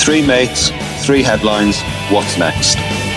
Three mates, three headlines. What's next?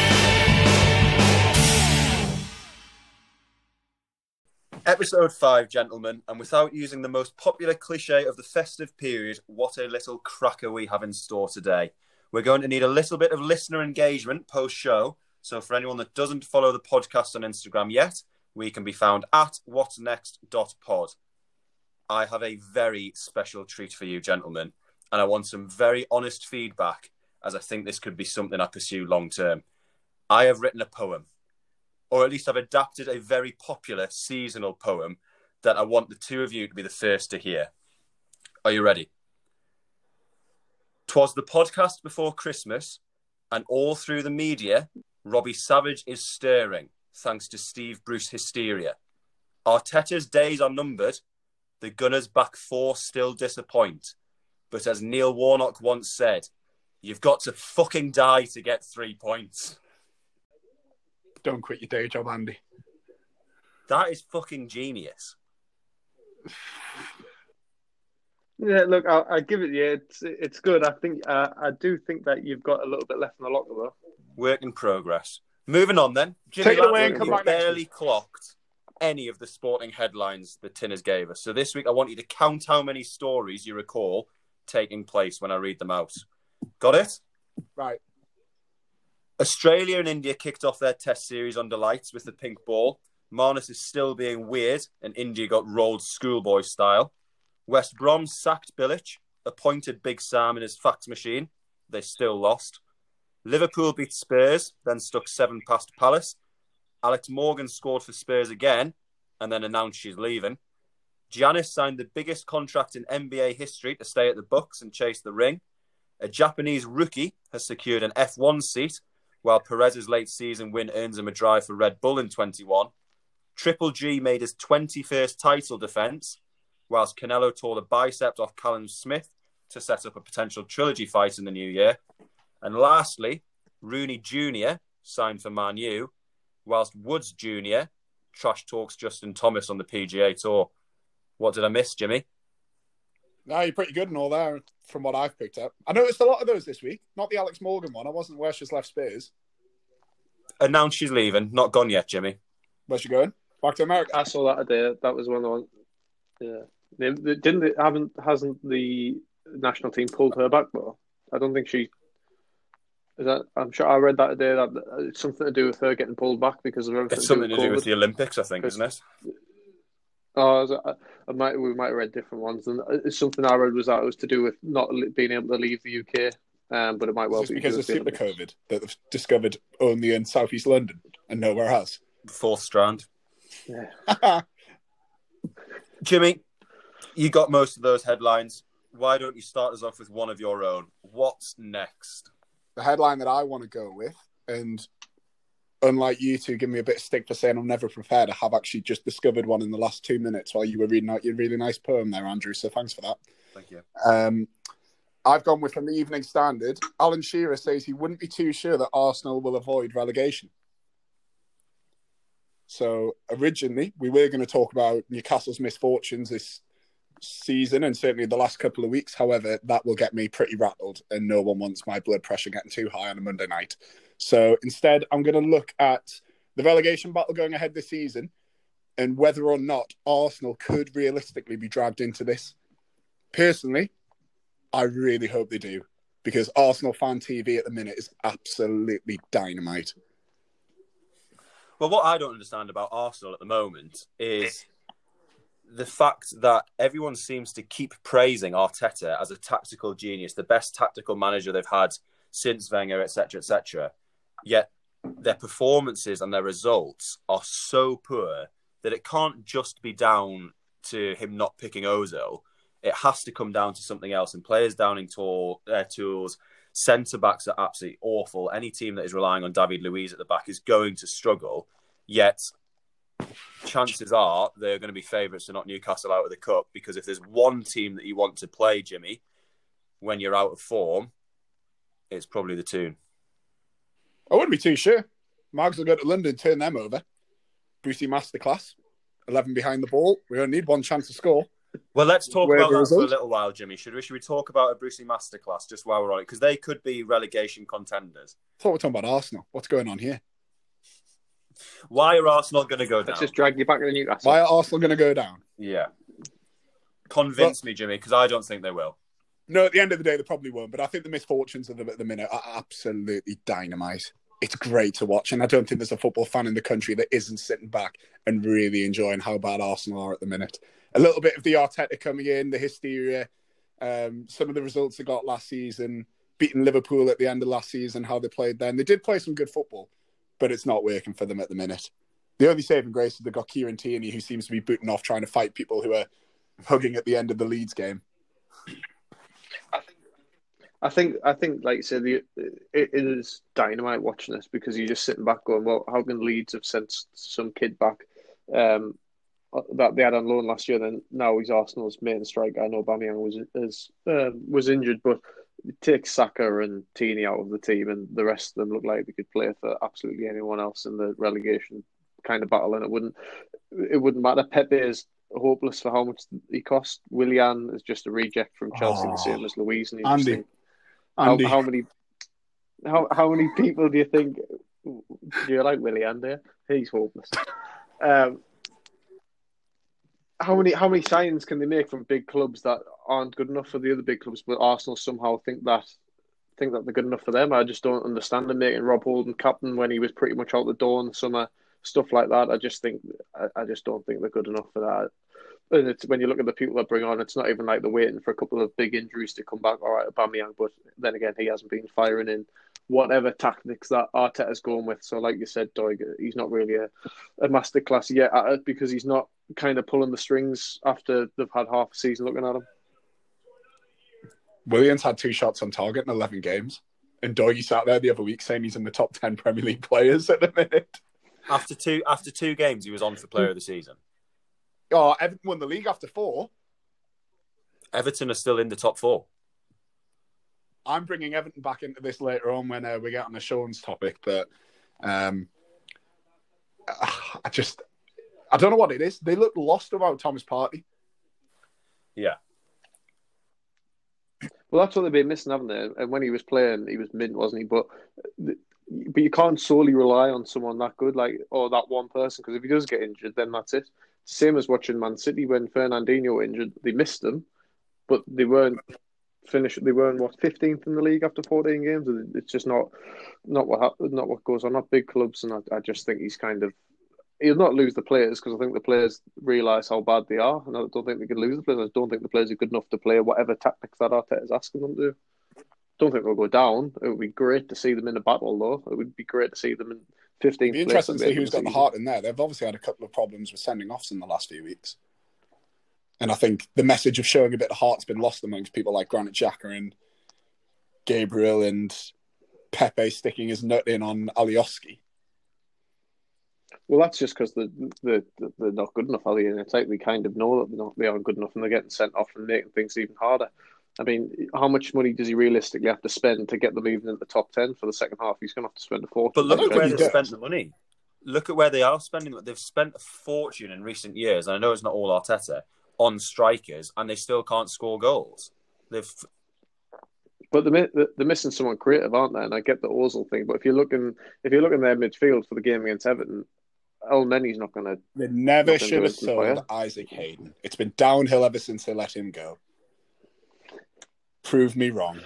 Episode 5, gentlemen, and without using the most popular cliche of the festive period, what a little cracker we have in store today. We're going to need a little bit of listener engagement post-show, so for anyone that doesn't follow the podcast on Instagram yet, we can be found at whatsnext.pod. I have a very special treat for you, gentlemen, and I want some very honest feedback, as I think this could be something I pursue long-term. I have written a poem, or at least I've adapted a very popular seasonal poem that I want the two of you to be the first to hear. Are you ready? 'Twas the podcast before Christmas, and all through the media, Robbie Savage is stirring, thanks to Steve Bruce hysteria. Arteta's days are numbered, the Gunners back four still disappoint. But as Neil Warnock once said, you've got to fucking die to get 3 points. Don't quit your day job, Andy. That is fucking genius. Yeah, look, I give it you. It's good. I do think that you've got a little bit left in the locker, though. Work in progress. Moving on then. Jimmy, take it away and come back next barely week. Clocked any of the sporting headlines that Tinners gave us. So this week I want you to count how many stories you recall taking place when I read them out. Got it? Right. Australia and India kicked off their test series under lights with the pink ball. Marnus is still being weird and India got rolled schoolboy style. West Brom sacked Bilic, appointed Big Sam in his fax machine. They still lost. Liverpool beat Spurs, then stuck 7 past Palace. Alex Morgan scored for Spurs again and then announced she's leaving. Giannis signed the biggest contract in NBA history to stay at the Bucks and chase the ring. A Japanese rookie has secured an F1 seat, while Perez's late season win earns him a drive for Red Bull in 21. Triple G made his 21st title defence, whilst Canelo tore the bicep off Callum Smith to set up a potential trilogy fight in the new year. And lastly, Rooney Jr. signed for Man U, whilst Woods Jr. trash talks Justin Thomas on the PGA Tour. What did I miss, Jimmy? No, you're pretty good and all there from what I've picked up. I noticed a lot of those this week. Not the Alex Morgan one. I wasn't where she's left Spurs. Announced she's leaving. Not gone yet, Jimmy. Where's she going? Back to America. I saw that today. That was one of the ones. Yeah, hasn't the national team pulled her back though? I don't think she. Is that? I'm sure I read that today. That it's something to do with her getting pulled back because of everything. It's something to do with the Olympics, I think, isn't it? Oh, we might have read different ones, and it's something I read was that it was to do with not being able to leave the UK, but it might well be because of super COVID that they've discovered only in southeast London and nowhere else. Fourth strand. Yeah. Jimmy, you got most of those headlines. Why don't you start us off with one of your own? What's next? The headline that I want to go with, and unlike you two give me a bit of stick for saying I'm never prepared, I have actually just discovered one in the last 2 minutes while you were reading out your really nice poem there, Andrew, so thanks for that. Thank you. I've gone with, from the Evening Standard, Alan Shearer says he wouldn't be too sure that Arsenal will avoid relegation. So originally, we were going to talk about Newcastle's misfortunes this season and certainly the last couple of weeks. However, that will get me pretty rattled and no one wants my blood pressure getting too high on a Monday night. So instead, I'm going to look at the relegation battle going ahead this season and whether or not Arsenal could realistically be dragged into this. Personally, I really hope they do, because Arsenal fan TV at the minute is absolutely dynamite. Well, what I don't understand about Arsenal at the moment is the fact that everyone seems to keep praising Arteta as a tactical genius, the best tactical manager they've had since Wenger, etc., etc. Yet their performances and their results are so poor that it can't just be down to him not picking Ozil. It has to come down to something else. And players downing tools, centre-backs are absolutely awful. Any team that is relying on David Luiz at the back is going to struggle. Yet, chances are they're going to be favourites to knock Newcastle out of the cup, because if there's one team that you want to play, Jimmy, when you're out of form, it's probably the Toon. I wouldn't be too sure. Marks will go to London, turn them over. Brucey masterclass. 11 behind the ball. We only need one chance to score. Well, let's talk Where about the that for a result? little while, Jimmy. Should we talk about a Brucey masterclass just while we're on it? Because they could be relegation contenders. I thought we were talking about Arsenal. What's going on here? Why are Arsenal going to go down? Let's just drag you back to Newcastle. Why are Arsenal going to go down? Yeah. Convince me, Jimmy, because I don't think they will. No, at the end of the day, they probably won't. But I think the misfortunes of them at the minute are absolutely dynamite. It's great to watch. And I don't think there's a football fan in the country that isn't sitting back and really enjoying how bad Arsenal are at the minute. A little bit of the Arteta coming in, the hysteria, some of the results they got last season, beating Liverpool at the end of last season, how they played then. They did play some good football, but it's not working for them at the minute. The only saving grace is they've got Kieran Tierney, who seems to be booting off trying to fight people who are hugging at the end of the Leeds game. I think, like you said, it is dynamite watching this because you're just sitting back going, well, how can Leeds have sent some kid back that they had on loan last year? Then now he's Arsenal's main striker. I know Aubameyang was injured, but take Saka and Tierney out of the team, and the rest of them look like they could play for absolutely anyone else in the relegation kind of battle, and it wouldn't matter. Pepe is hopeless for how much he cost. Willian is just a reject from Chelsea, the same as Luiz. And Andy. How many people do you think do you like Willian there? He's hopeless. How many signings can they make from big clubs that aren't good enough for the other big clubs, but Arsenal somehow think that they're good enough for them? I just don't understand them making Rob Holding captain when he was pretty much out the door in the summer, stuff like that. I just don't think they're good enough for that. And it's when you look at the people that bring on, it's not even like they're waiting for a couple of big injuries to come back. All right, Aubameyang, but then again, he hasn't been firing in whatever tactics that Arteta's going with. So, like you said, Doig, he's not really a masterclass yet at it because he's not kind of pulling the strings after they've had half a season looking at him. Williams had 2 shots on target in 11 games. And Doig sat there the other week saying he's in the top 10 Premier League players at the minute. After two games, he was on for Player of the Season. Oh, Everton won the league after 4. Everton are still in the top 4. I'm bringing Everton back into this later on when we get on the Sean's topic, but I don't know what it is. They look lost without Thomas Partey. Yeah. Well, that's what they've been missing, haven't they? And when he was playing, he was mint, wasn't he? But you can't solely rely on someone that good, or that one person, because if he does get injured, then that's it. Same as watching Man City when Fernandinho injured, they missed him, but they weren't finished. They weren't 15th in the league after 14 games. It's just not what goes on. Not big clubs, and I just think he'll not lose the players because I think the players realise how bad they are, and I don't think they can lose the players. I don't think the players are good enough to play whatever tactics that Arteta is asking them to do. Don't think they'll go down. It would be great to see them in a battle, though. It would be great to see them in 15th place. It'd be interesting to see who's got the heart in there. They've obviously had a couple of problems with sending offs in the last few weeks. And I think the message of showing a bit of heart's been lost amongst people like Granit Xhaka and Gabriel and Pepe sticking his nut in on Alioski. Well, that's just because they're not good enough, are they? And it's like we kind of know that they aren't good enough and they're getting sent off and making things even harder. I mean, how much money does he realistically have to spend to get them even in the top 10 for the second half? He's going to have to spend a fortune. But look at where they've spent the money. Look at where they are spending. They've spent a fortune in recent years, and I know it's not all Arteta, on strikers, and they still can't score goals. But they're missing someone creative, aren't they? And I get the Ozil thing, but if you're looking their midfield for the game against Everton, El Nenny's not going to. They never should have sold Isaac Hayden. It's been downhill ever since they let him go. Prove me wrong.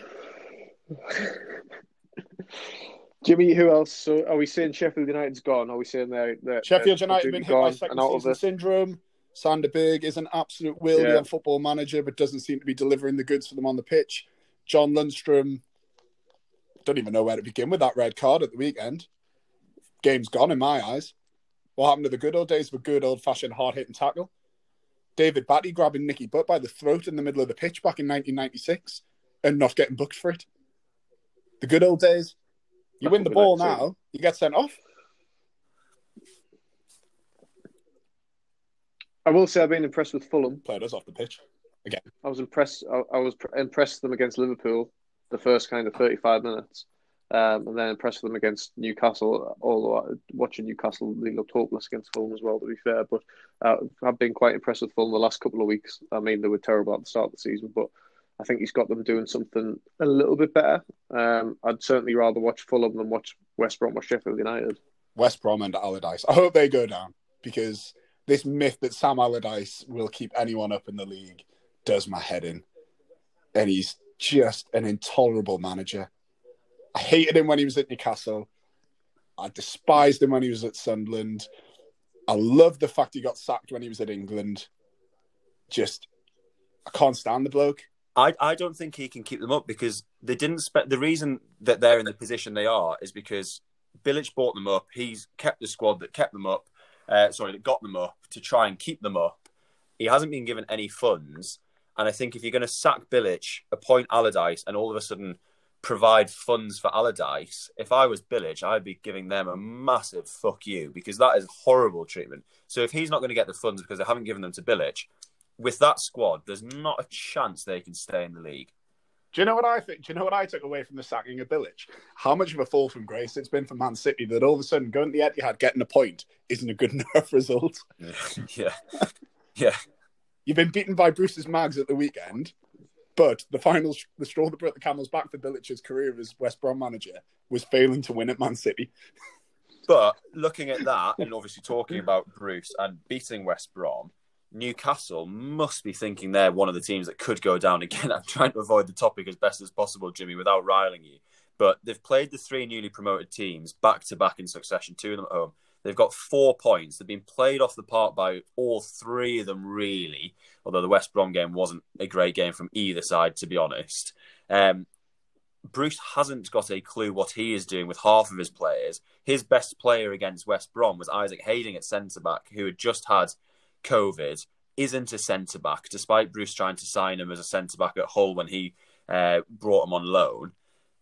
Jimmy, who else? So are we saying Sheffield United's gone? Are we saying they're Sheffield United have been hit by second season syndrome? Sander Berg is an absolute wildy on Football Manager, but doesn't seem to be delivering the goods for them on the pitch. John Lundstrom, don't even know where to begin with that red card at the weekend. Game's gone in my eyes. What happened to the good old days of a good old-fashioned hard-hitting tackle? David Batty grabbing Nicky Butt by the throat in the middle of the pitch back in 1996 and not getting booked for it. The good old days. You win the ball now, you get sent off. I will say I've been impressed with Fulham. Played us off the pitch again. I was impressed. I was impressed with them against Liverpool the first kind of 35 minutes. and then impressed them against Newcastle. Although watching Newcastle, they looked hopeless against Fulham as well, to be fair. But I've been quite impressed with Fulham the last couple of weeks. I mean, they were terrible at the start of the season, but I think he's got them doing something a little bit better. I'd certainly rather watch Fulham than watch West Brom or Sheffield United. West Brom and Allardyce. I hope they go down, because this myth that Sam Allardyce will keep anyone up in the league does my head in. And he's just an intolerable manager. I hated him when he was at Newcastle. I despised him when he was at Sunderland. I love the fact he got sacked when he was at England. I can't stand the bloke. I don't think he can keep them up, because they didn't the reason that they're in the position they are is because Bilic bought them up. He's kept the squad that kept them up. That got them up to try and keep them up. He hasn't been given any funds. And I think if you're going to sack Bilic, appoint Allardyce, and all of a sudden provide funds for Allardyce, if I was Bilic, I'd be giving them a massive fuck you, because that is horrible treatment. So if he's not going to get the funds because they haven't given them to Bilic, with that squad, there's not a chance they can stay in the league. Do you know what I think? Do you know what I took away from the sacking of Bilic? How much of a fall from grace it's been for Man City that all of a sudden going to the Etihad, getting a point, isn't a good enough result. Yeah. You've been beaten by Bruce's Mags at the weekend, but the straw that brought the camel's back for Bilic's career as West Brom manager was failing to win at Man City. But looking at that, and obviously talking about Bruce and beating West Brom, Newcastle must be thinking they're one of the teams that could go down again. I'm trying to avoid the topic as best as possible, Jimmy, without riling you. But they've played the 3 newly promoted teams back-to-back in succession, 2 of them at home. They've got 4 points. They've been played off the park by all 3 of them, really, although the West Brom game wasn't a great game from either side, to be honest. Bruce hasn't got a clue what he is doing with half of his players. His best player against West Brom was Isaac Hayden at centre-back, who had just had COVID, isn't a centre-back, despite Bruce trying to sign him as a centre-back at Hull when he brought him on loan.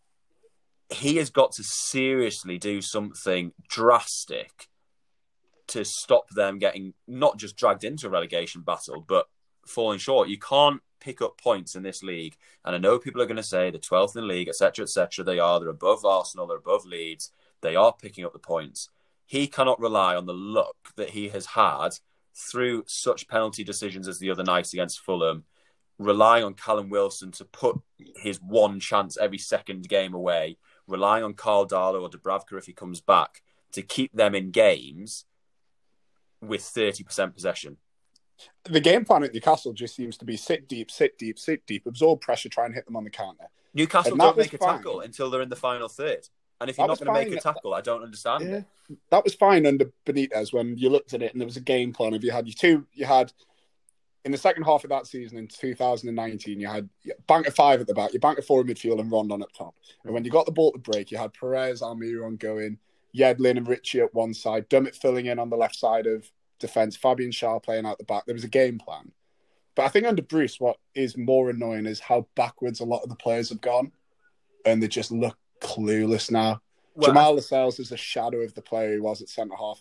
He has got to seriously do something drastic to stop them getting not just dragged into a relegation battle, but falling short. You can't pick up points in this league. And I know people are going to say they're 12th in the league, etc., etc. They're above Arsenal, they're above Leeds. They are picking up the points. He cannot rely on the luck that he has had through such penalty decisions as the other night against Fulham, relying on Callum Wilson to put his one chance every second game away, relying on Carl Darlow or Dubravka if he comes back to keep them in games with 30% possession. The game plan at Newcastle just seems to be sit deep, absorb pressure, try and hit them on the counter. Newcastle don't make a tackle until they're in the final third. And if you're not going to make a tackle, I don't understand it. That was fine under Benitez when you looked at it and there was a game plan. If you had in the second half of that season in 2019, you had bank of 5 at the back, you bank of 4 in midfield and Rondon up top. And when you got the ball to break, you had Perez, Almiron going, Yedlin and Ritchie at one side, Dummett filling in on the left side of defence, Fabian Schär playing out the back. There was a game plan. But I think under Bruce, what is more annoying is how backwards a lot of the players have gone. And they just look clueless now. Well, Jamal Lascelles is a shadow of the player he was at centre-half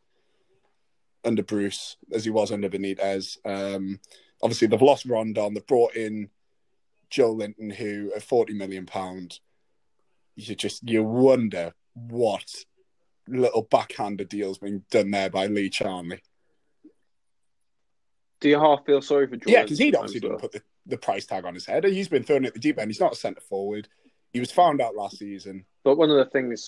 under Bruce, as he was under Benitez. Obviously, they've lost Rondon. They've brought in Joe Linton, who, at £40 million, you wonder what little backhanded deal's been done there by Lee Charnley. Do you half feel sorry for Joe? Yeah, because he'd obviously didn't put the price tag on his head. He's been thrown at the deep end. He's not a centre-forward. He was found out last season. But one of the things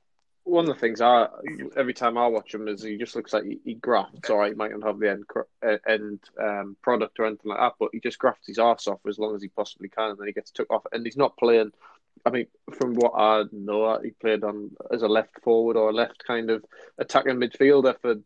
every time I watch him is he just looks like he grafts. All right, he might not have the end product or anything like that, but he just grafts his arse off as long as he possibly can, and then he gets took off. And he's not playing. I mean, from what I know, he played on as a left forward or a left kind of attacking midfielder for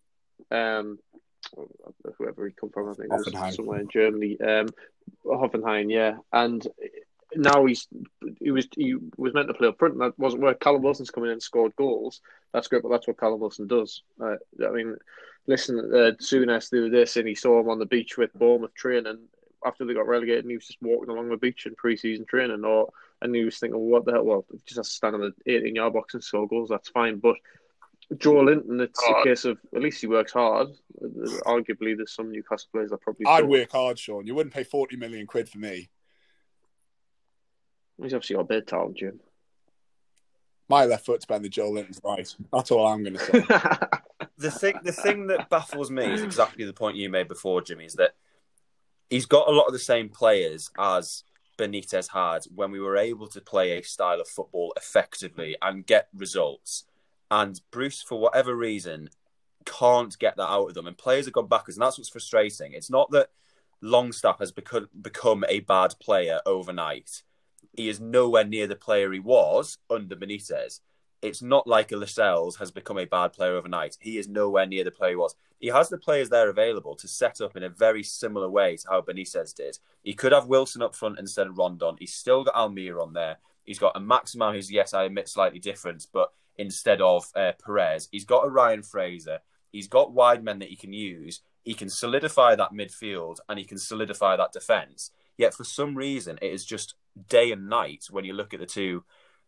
whoever he come from. I think it was somewhere in Germany, Hoffenheim, yeah, and. Now he was meant to play up front, and that wasn't where Callum Wilson's come in and scored goals. That's great, but that's what Callum Wilson does. I mean, listen, Souness the other day saying he saw him on the beach with Bournemouth training after they got relegated, and he was just walking along the beach in pre-season training, and he was thinking, well, what the hell? Well, he just has to stand on the 18-yard box and score goals. That's fine, but Joe Linton, it's a case of at least he works hard. Arguably, there's some Newcastle players that probably. I'd work hard, Sean. You wouldn't pay 40 million quid for me. He's obviously got a bit of talent, Jim. My left foot's better than Joe Linton's right. That's all I'm going to say. The thing that baffles me is exactly the point you made before, Jimmy, is that he's got a lot of the same players as Benitez had when we were able to play a style of football effectively and get results. And Bruce, for whatever reason, can't get that out of them. And players have gone backwards, and that's what's frustrating. It's not that Longstaff has become a bad player overnight. He is nowhere near the player he was under Benitez. It's not like a Lascelles has become a bad player overnight. He is nowhere near the player he was. He has the players there available to set up in a very similar way to how Benitez did. He could have Wilson up front instead of Rondon. He's still got Almir on there. He's got a Maximin who's, yes, I admit, slightly different, but instead of Perez. He's got a Ryan Fraser. He's got wide men that he can use. He can solidify that midfield and he can solidify that defence. Yet for some reason, it is just day and night when you look at the two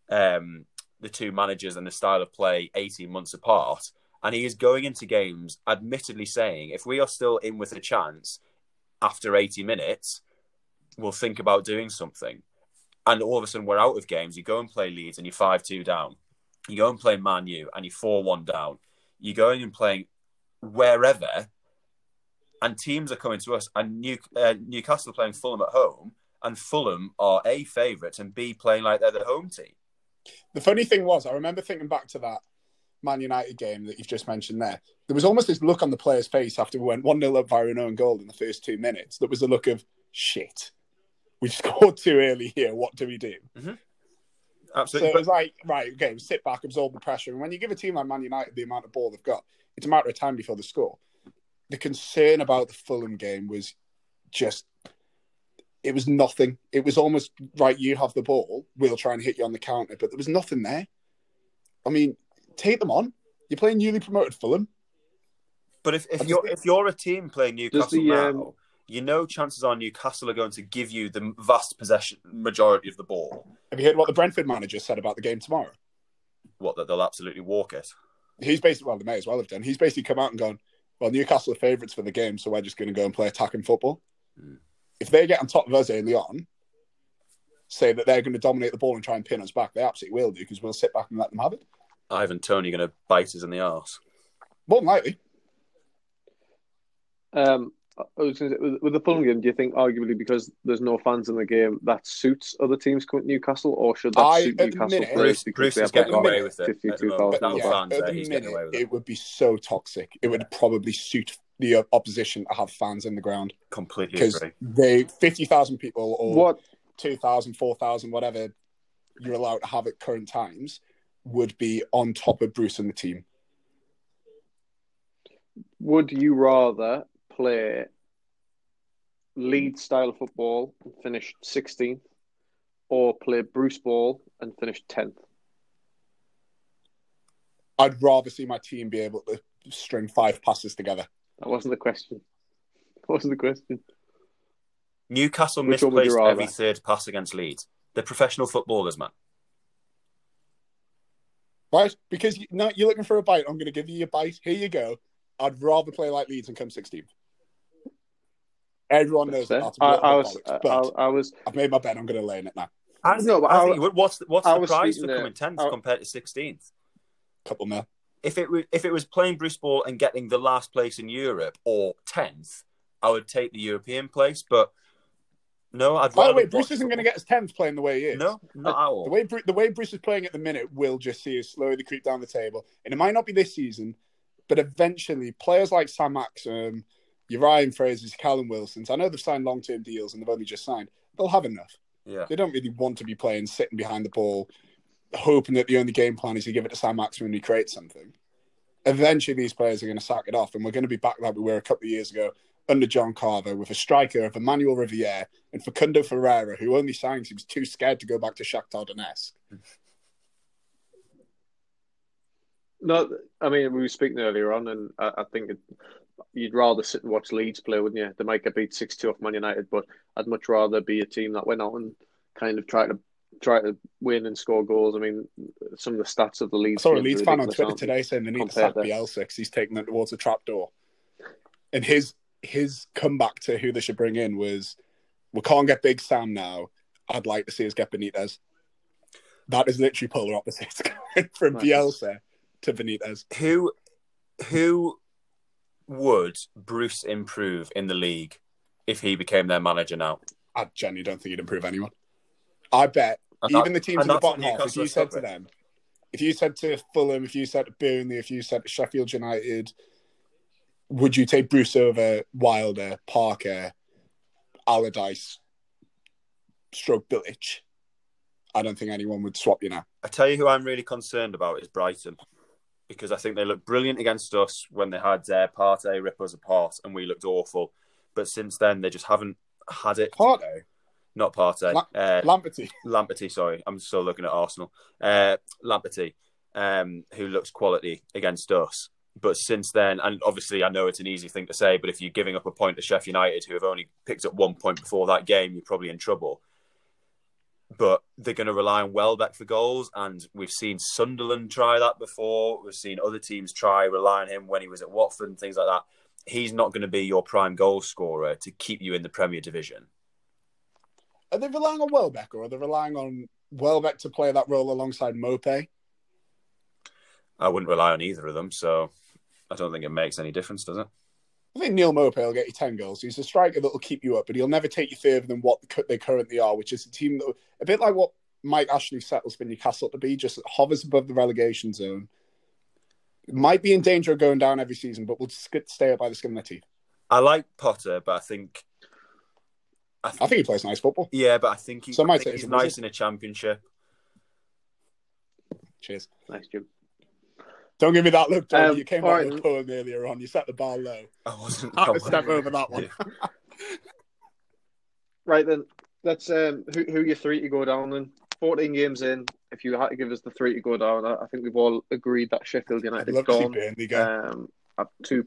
managers and the style of play 18 months apart. And he is going into games admittedly saying, if we are still in with a chance after 80 minutes, we'll think about doing something. And all of a sudden we're out of games. You go and play Leeds and you're 5-2 down. You go and play Man U and you're 4-1 down. You're going and playing wherever, and teams are coming to us. And Newcastle are playing Fulham at home, and Fulham are A, favourites, and B, playing like they're the home team. The funny thing was, I remember thinking back to that Man United game that you've just mentioned there. There was almost this look on the player's face after we went 1-0 up via an own goal in the first 2 minutes. That was a look of, shit, we scored too early here. What do we do? Mm-hmm. Absolutely. So it was like, right, okay, sit back, absorb the pressure. And when you give a team like Man United the amount of ball they've got, it's a matter of time before they score. The concern about the Fulham game was just, it was nothing. It was almost, right, you have the ball, we'll try and hit you on the counter. But there was nothing there. I mean, take them on. You're playing newly promoted Fulham. But if you're a team playing Newcastle now, you know chances are Newcastle are going to give you the vast possession majority of the ball. Have you heard what the Brentford manager said about the game tomorrow? What, that they'll absolutely walk it? He's basically, well, they may as well have done. He's basically come out and gone, well, Newcastle are favourites for the game, so we're just going to go and play attacking football. Mm. If they get on top of us early on, say that they're going to dominate the ball and try and pin us back, they absolutely will do, because we'll sit back and let them have it. Ivan Toney going to bite us in the arse? More than likely. I was going to say, with the Fulham game, do you think arguably because there's no fans in the game that suits other teams coming to Newcastle, or should that suit Newcastle? Bruce is getting away with it. 52,000. It would be so toxic. It would probably suit the opposition to have fans in the ground. Completely agree. They 50,000 people or 2,000, 4,000, whatever you're allowed to have at current times would be on top of Bruce and the team. Would you rather play Leeds style football and finish 16th, or play Bruce ball and finish 10th? I'd rather see my team be able to string 5 passes together. That wasn't the question. Newcastle misplaced every third pass against Leeds. They're professional footballers, man. Right? Because you're looking for a bite. I'm going to give you a bite. Here you go. I'd rather play like Leeds and come 16th. Everyone knows that. I've made my bet. I'm going to lay in it now. What's the price for coming 10th compared to 16th? Couple mil. If it was playing Bruce ball and getting the last place in Europe or 10th, I would take the European place. But no, By the way, Bruce isn't going to get his 10th playing the way he is. No, not at all. The way Bruce is playing at the minute will just see us slowly creep down the table. And it might not be this season, but eventually players like Sam Maxim, your Ryan Frasers, Callum Wilsons, I know they've signed long-term deals and they've only just signed. They'll have enough. Yeah. They don't really want to be playing, sitting behind the ball, hoping that the only game plan is to give it to Sam Maxim and he creates something. Eventually, these players are going to sack it off, and we're going to be back like we were a couple of years ago under John Carver with a striker of Emmanuel Riviere and Facundo Ferreira, who only signed because he was too scared to go back to Shakhtar Donetsk. No, I mean, we were speaking earlier on, and I think you'd rather sit and watch Leeds play, wouldn't you? They might get beat 6-2 off Man United, but I'd much rather be a team that went out and kind of try to win and score goals. I mean, some of the stats of the Leeds. I saw a Leeds fan on Twitter today saying they need to sack Bielsa because he's taking them towards a trapdoor. And his comeback to who they should bring in was, we can't get Big Sam now. I'd like to see us get Benitez. That is literally polar opposites from Bielsa to Benitez. Who would Bruce improve in the league if he became their manager now? I genuinely don't think he'd improve anyone. I bet even the teams in the bottom half, if you said to them, if you said to Fulham, if you said to Burnley, if you said to Sheffield United, would you take Bruce over Wilder, Parker, Allardyce, stroke Bilic? I don't think anyone would swap you now. I tell you who I'm really concerned about is Brighton, because I think they looked brilliant against us when they had Partey rip us apart and we looked awful. But since then, they just haven't had it. Partey? Not Partey. Lamperty. Lamperty, sorry. I'm still looking at Arsenal. Lamperty, who looks quality against us. But since then, and obviously I know it's an easy thing to say, but if you're giving up a point to Sheffield United, who have only picked up 1 point before that game, you're probably in trouble. But they're going to rely on Welbeck for goals, and we've seen Sunderland try that before. We've seen other teams try rely on him when he was at Watford and things like that. He's not going to be your prime goal scorer to keep you in the Premier Division. Are they relying on Welbeck, or are they relying on Welbeck to play that role alongside Mopé? I wouldn't rely on either of them, so I don't think it makes any difference, does it? I think Neil Mopé will get you 10 goals. He's a striker that will keep you up, but he'll never take you further than what they currently are, which is a team that, a bit like what Mike Ashley settles for Newcastle to be, just hovers above the relegation zone. Might be in danger of going down every season, but will stay up by the skin of their teeth. I like Potter, but I think he plays nice football. Yeah, but I think he's nice in a championship. Cheers. Nice, Jim. Don't give me that look, John. You came out with a poem earlier on. You set the bar low. I wasn't. I had to step over that one. Right then, let's who your three to go down then. 14 games in. If you had to give us the three to go down, I think we've all agreed that Sheffield United's gone. At two.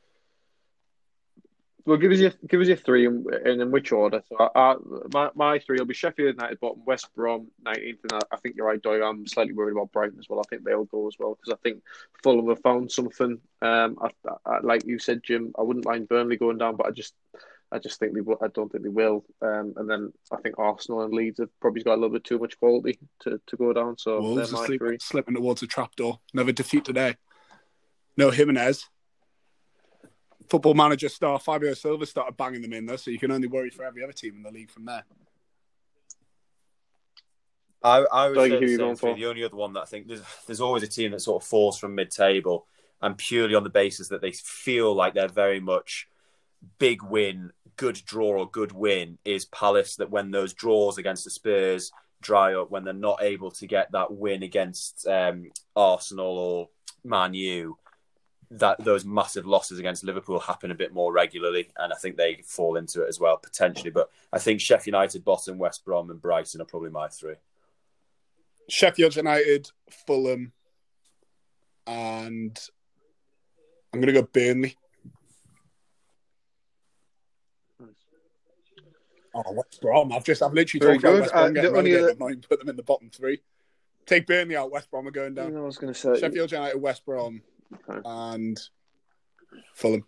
Well, give us your three, and in which order? So my three will be Sheffield United bottom, West Brom 19th, and I think you're right, Doyle. I'm slightly worried about Brighton as well. I think they'll go as well because I think Fulham have found something. Like you said, Jim, I wouldn't mind Burnley going down, but I just think I don't think they will. And then I think Arsenal and Leeds have probably got a little bit too much quality to go down. So Wolves are slipping towards a trapdoor. Another defeat today. No Jimenez. Football Manager star Fabio Silva started banging them in there, so you can only worry for every other team in the league from there. I would say the only other one that I think there's always a team that sort of falls from mid-table, and purely on the basis that they feel like they're very much big win, good draw or good win, is Palace. That when those draws against the Spurs dry up, when they're not able to get that win against Arsenal or Man U, that those massive losses against Liverpool happen a bit more regularly, and I think they fall into it as well, potentially. But I think Sheffield United, bottom, West Brom and Brighton are probably my three. Sheffield United, Fulham, and I'm going to go Burnley. Oh, West Brom. I've literally talked about West Brom getting relegated. I've not even put them in the bottom three. Take Burnley out, West Brom are going down. I was going to say Sheffield United, West Brom, and Fulham.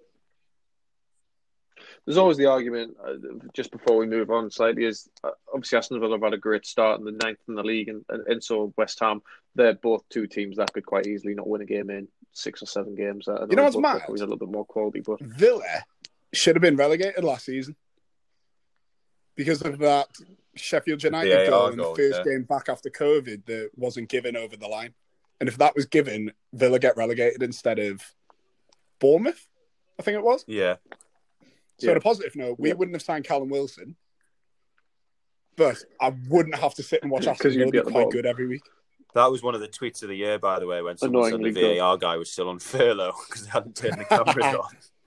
There's always the argument, just before we move on slightly, is obviously Aston Villa have had a great start in the 9th in the league, and so West Ham. They're both two teams that could quite easily not win a game in 6 or 7 games. You know what's mad? A little bit more quality, but Villa should have been relegated last season because of that Sheffield United goal in the first game back after COVID that wasn't given over the line. And if that was given, Villa get relegated instead of Bournemouth, I think it was. Yeah. So on a positive note, we wouldn't have signed Callum Wilson, but I wouldn't have to sit and watch Aston Villa be quite good every week. That was one of the tweets of the year, by the way, when someone said the VAR guy was still on furlough because they hadn't turned the cameras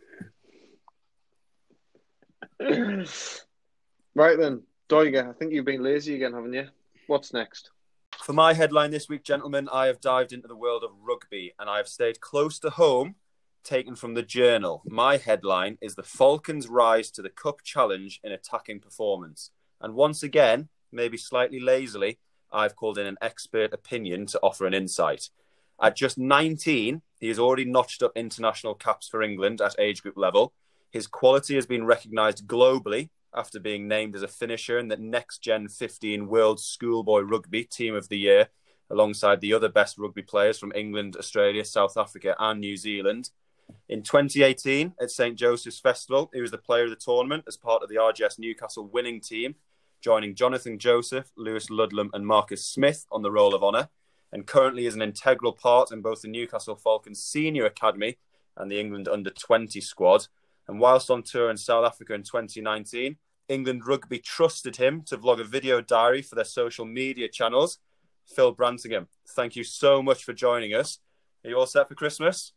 on. Right then, Doiger, I think you've been lazy again, haven't you? What's next? For my headline this week, gentlemen, I have dived into the world of rugby and I have stayed close to home, taken from the Journal. My headline is the Falcons' rise to the Cup Challenge in attacking performance. And once again, maybe slightly lazily, I've called in an expert opinion to offer an insight. At just 19, he has already notched up international caps for England at age group level. His quality has been recognised globally after being named as a finisher in the Next Gen 15 World Schoolboy Rugby Team of the Year, alongside the other best rugby players from England, Australia, South Africa and New Zealand. In 2018, at St. Joseph's Festival, he was the player of the tournament as part of the RGS Newcastle winning team, joining Jonathan Joseph, Lewis Ludlam and Marcus Smith on the Roll of Honour, and currently is an integral part in both the Newcastle Falcons Senior Academy and the England Under-20 squad. And whilst on tour in South Africa in 2019, England Rugby trusted him to vlog a video diary for their social media channels. Phil Brantingham, thank you so much for joining us. Are you all set for Christmas?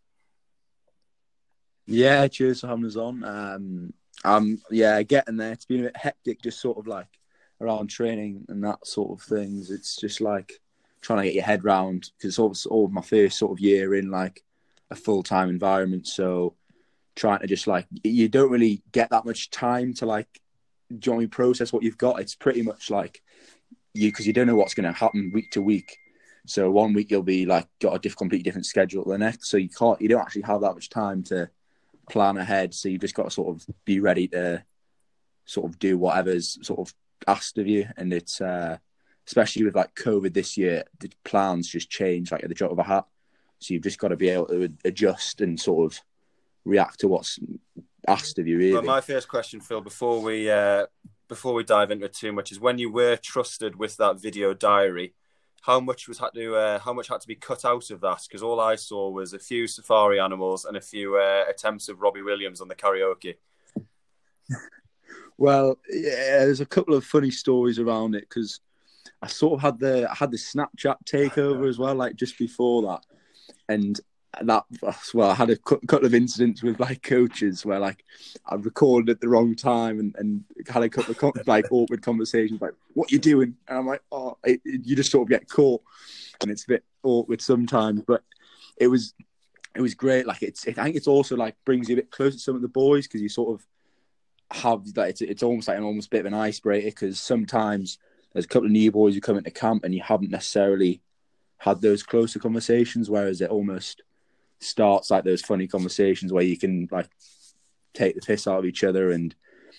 Yeah, cheers for having us on. Getting there. It's been a bit hectic, just sort of like around training and that sort of things. It's just like trying to get your head round, because it's all my first sort of year in like a full-time environment. So trying to just like, you don't really get that much time to like, process what you've got. It's pretty much like because you don't know what's going to happen week to week. So one week you'll be like got a completely different schedule the next. So you don't actually have that much time to plan ahead. So you've just got to sort of be ready to sort of do whatever's sort of asked of you. And it's especially with like COVID this year, the plans just change like at the drop of a hat. So you've just got to be able to adjust and sort of react to what's asked of you, really. Well, my first question, Phil, before we dive into it too much, is when you were trusted with that video diary, how much had to be cut out of that? Because all I saw was a few safari animals and a few attempts of Robbie Williams on the karaoke. Well, yeah, there's a couple of funny stories around it, because I sort of had the Snapchat takeover as well, like just before that, and that, well, I had a couple of incidents with like coaches where like I recorded at the wrong time and had a couple of like awkward conversations like, what you doing? And I'm like, you just sort of get caught, and it's a bit awkward sometimes, but it was great. Like I think it's also like brings you a bit closer to some of the boys, because you sort of have that, it's almost like an bit of an icebreaker, because sometimes there's a couple of new boys who come into camp and you haven't necessarily had those closer conversations, whereas it almost starts like those funny conversations where you can like take the piss out of each other. And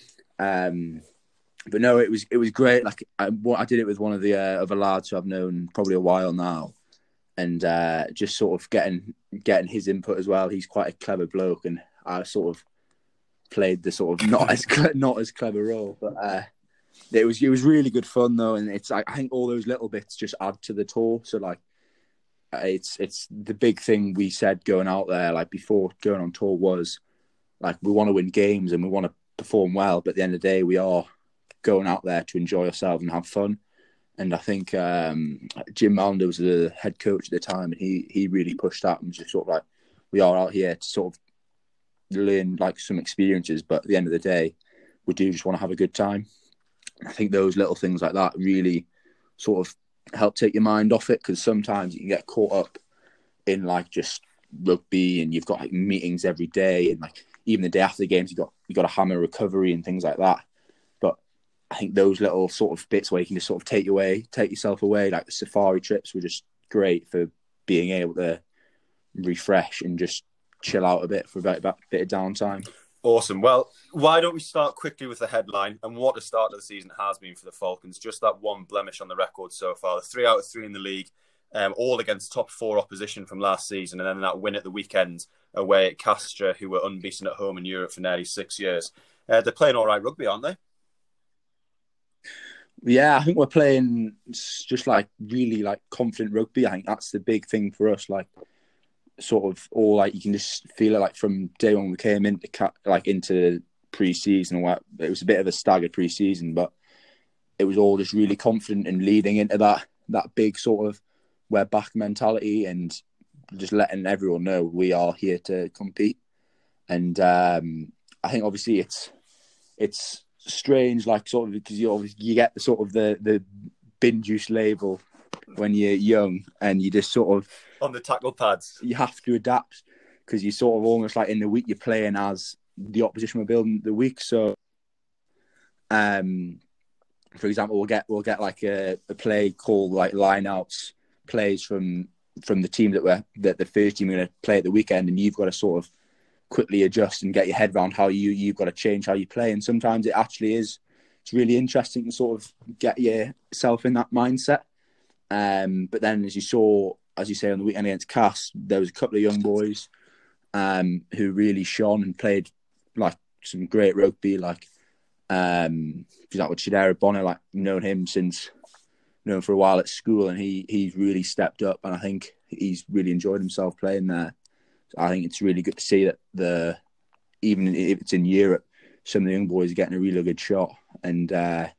but no, it was great. Like I did it with one of the other lads who I've known probably a while now, and just sort of getting his input as well. He's quite a clever bloke, and I sort of played the sort of not as clever role, but it was really good fun though. And it's I think all those little bits just add to the tour. So like it's the big thing we said going out there, like before going on tour, was like we want to win games and we want to perform well, but at the end of the day we are going out there to enjoy ourselves and have fun. And I think Jim Mallender was the head coach at the time, and he really pushed that and just sort of like, we are out here to sort of learn like some experiences, but at the end of the day we do just want to have a good time. I think those little things like that really sort of help take your mind off it, because sometimes you can get caught up in like just rugby and you've got like meetings every day, and like even the day after the games you got to hammer recovery and things like that. But I think those little sort of bits where you can just sort of take yourself away, like the safari trips were just great for being able to refresh and just chill out a bit for a bit of downtime. Awesome. Well, why don't we start quickly with the headline and what the start of the season has been for the Falcons? Just that one blemish on the record so far. 3 out of 3 in the league, all against top 4 opposition from last season, and then that win at the weekend away at Castres, who were unbeaten at home in Europe for nearly 6 years. They're playing all right rugby, aren't they? Yeah, I think we're playing just like really like confident rugby. I think that's the big thing for us. Like sort of all like you can just feel it like from day one we came into pre-season. It was a bit of a staggered pre-season, but it was all just really confident and leading into that big sort of we're back mentality, and just letting everyone know we are here to compete. And I think obviously it's strange, like sort of because you get the sort of the bin juice label when you're young, and you just sort of on the tackle pads. You have to adapt, because you sort of almost like in the week you're playing as the opposition we're building the week. So, for example, we'll get like a play called like lineouts plays from the team that the first team are going to play at the weekend, and you've got to sort of quickly adjust and get your head around how you've got to change how you play. And sometimes it actually is it's really interesting to sort of get yourself in that mindset. But then, as you say, on the weekend against Cass, there was a couple of young boys who really shone and played like some great rugby. Like, for example, Chidera Bonner, like known for a while at school, and he's really stepped up, and I think he's really enjoyed himself playing there. So I think it's really good to see that even if it's in Europe, some of the young boys are getting a really good shot. And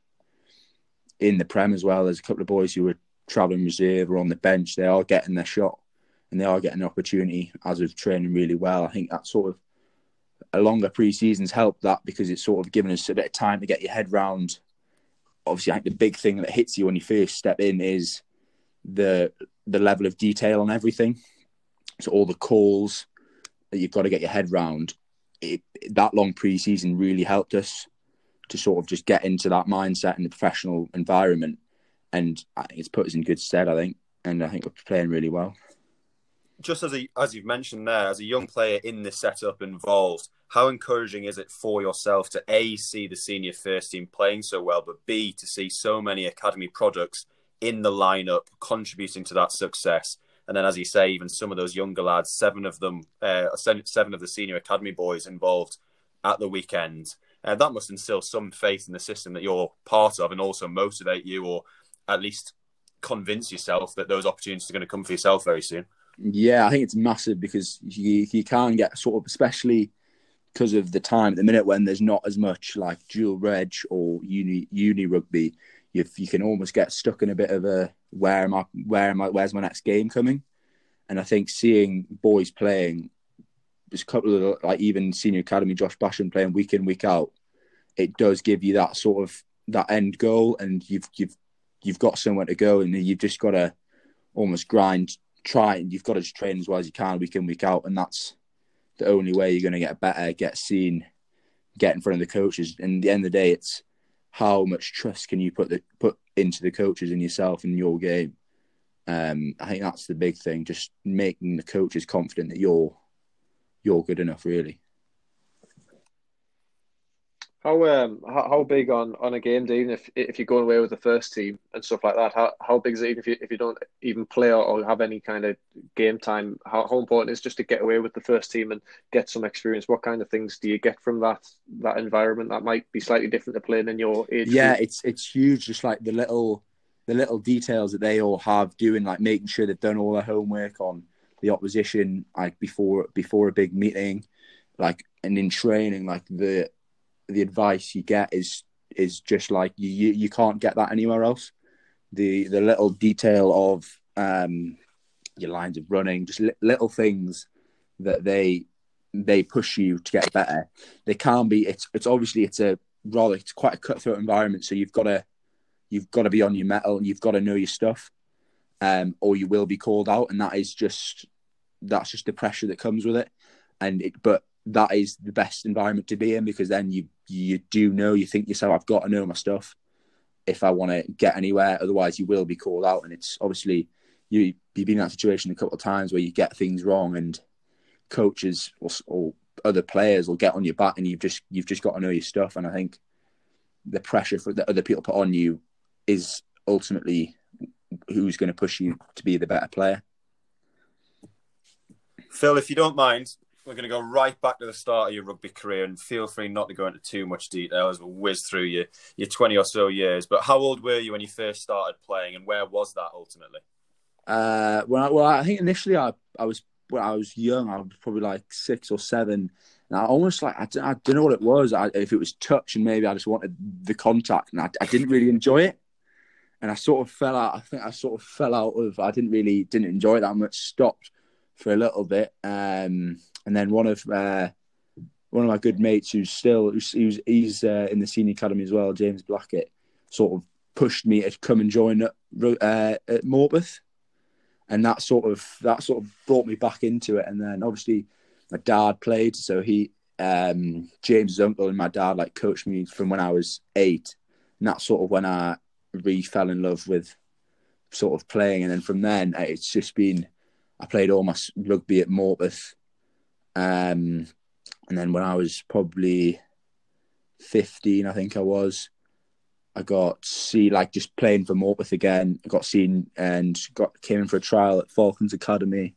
in the Prem as well, there's a couple of boys who were travelling reserve or on the bench. They are getting their shot and they are getting an opportunity as of training really well. I think that sort of a longer pre-season's helped that, because it's sort of given us a bit of time to get your head round. Obviously, I think the big thing that hits you when you first step in is the level of detail on everything. So all the calls that you've got to get your head round. That long pre-season really helped us to sort of just get into that mindset in the professional environment, and I think it's put us in good stead. I think we're playing really well. Just as you've mentioned there, as a young player in this setup involved, how encouraging is it for yourself to A, see the senior first team playing so well, but B, to see so many academy products in the lineup contributing to that success? And then, as you say, even some of those younger lads, seven of the senior academy boys involved at the weekend. That must instill some faith in the system that you're part of, and also motivate you, or at least convince yourself that those opportunities are going to come for yourself very soon. Yeah, I think it's massive, because you can get sort of, especially because of the time at the minute when there's not as much like dual reg or uni rugby, you can almost get stuck in a bit of a where's my next game coming? And I think seeing boys playing, there's a couple of like even senior academy, Josh Basham playing week in, week out, it does give you that sort of that end goal, and you've got somewhere to go, and you've just got to almost you've got to just train as well as you can week in, week out, and that's the only way you're going to get better, get seen, get in front of the coaches. And at the end of the day, it's how much trust can you put into the coaches and yourself and your game. I think that's the big thing, just making the coaches confident that you're good enough, really. How big on a game day, even if you're going away with the first team and stuff like that? How big is it if you don't even play or have any kind of game time? How important is it just to get away with the first team and get some experience? What kind of things do you get from that environment that might be slightly different to playing in your age group? Yeah, it's huge. Just like the little details that they all have doing, like making sure they've done all their homework on the opposition, like before a big meeting, like, and in training, like the advice you get is just like you can't get that anywhere else. The little detail of your lines of running, just little things that they push you to get better. They can be. It's obviously it's quite a cutthroat environment, so you've got to be on your mettle and you've got to know your stuff, or you will be called out, and that's just the pressure that comes with it. But that is the best environment to be in, because then you do know, you think yourself, I've got to know my stuff if I want to get anywhere. Otherwise, you will be called out, and it's obviously you've been in that situation a couple of times where you get things wrong, and coaches or other players will get on your back, and you've just got to know your stuff. And I think the pressure that other people put on you is ultimately who's going to push you to be the better player. Phil, if you don't mind, we're going to go right back to the start of your rugby career, and feel free not to go into too much detail as we'll whiz through your 20 or so years. But how old were you when you first started playing, and where was that ultimately? I think initially I was young. I was probably like 6 or 7. And I almost I don't know what it was. If it was touch, and maybe I just wanted the contact, and I didn't really enjoy it. And I sort of fell out. I think I sort of fell out of. I didn't enjoy it that much. Stopped for a little bit. And then one of my good mates he's in the senior academy as well, James Blackett, sort of pushed me to come and join at Morpeth, and that sort of brought me back into it. And then obviously my dad played, so James's uncle and my dad like coached me from when I was 8, and that's sort of when I really fell in love with sort of playing. And then from then it's just been, I played all my rugby at Morpeth. And then when I was probably 15, I think I was, I got to see, like, just playing for Morpeth again. I got seen and came in for a trial at Falcons Academy.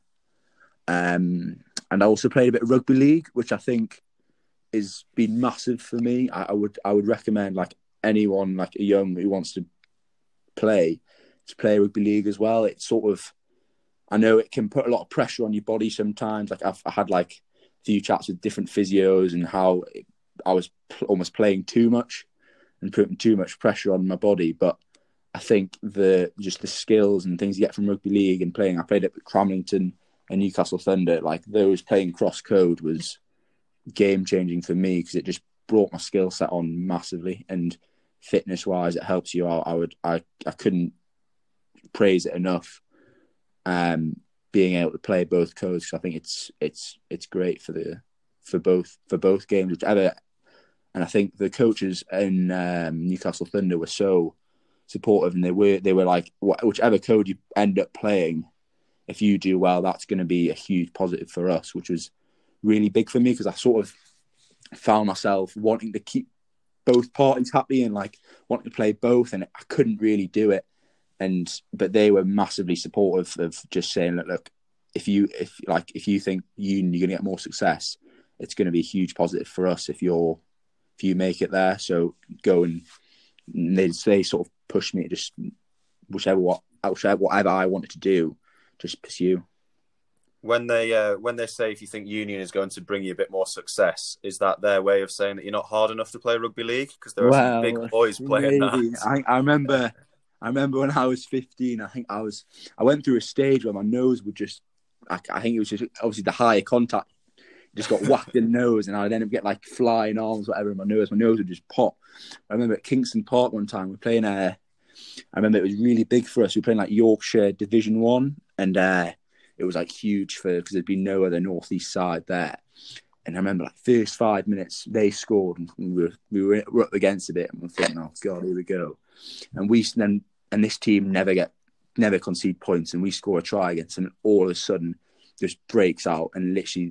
And I also played a bit of rugby league, which I think has been massive for me. I would recommend, like, anyone, like, a young who wants to play rugby league as well. It's sort of, I know it can put a lot of pressure on your body sometimes. Like, I had like a few chats with different physios and how I was almost playing too much and putting too much pressure on my body. But I think the skills and things you get from rugby league and playing, I played at Cramlington and Newcastle Thunder, like those playing cross code was game changing for me because it just brought my skill set on massively, and fitness wise it helps you out. I couldn't praise it enough. Being able to play both codes, I think it's great for both games, whichever. And I think the coaches in Newcastle Thunder were so supportive, and they were like, whichever code you end up playing, if you do well, that's going to be a huge positive for us, which was really big for me because I sort of found myself wanting to keep both parties happy and like wanting to play both, and I couldn't really do it. But they were massively supportive of just saying, look, if you think you're going to get more success, it's going to be a huge positive for us if you make it there. So go and they sort of pushed me to just whatever I wanted to do, just pursue. When they say if you think Union is going to bring you a bit more success, is that their way of saying that you're not hard enough to play rugby league? Because there are some big boys playing that. I remember when I was 15, I went through a stage where my nose would just, I think it was just obviously the higher contact, just got whacked in the nose, and I'd end up getting like flying arms, whatever, in my nose. My nose would just pop. I remember at Kingston Park one time, we were playing, I remember it was really big for us. We were playing like Yorkshire Division 1, and it was like huge because there'd been no other northeast side there. And I remember like first 5 minutes, they scored, and we were up against a bit, and we're thinking, oh God, here we go. And this team never concede points, and we score a try against them, and all of a sudden just breaks out, and literally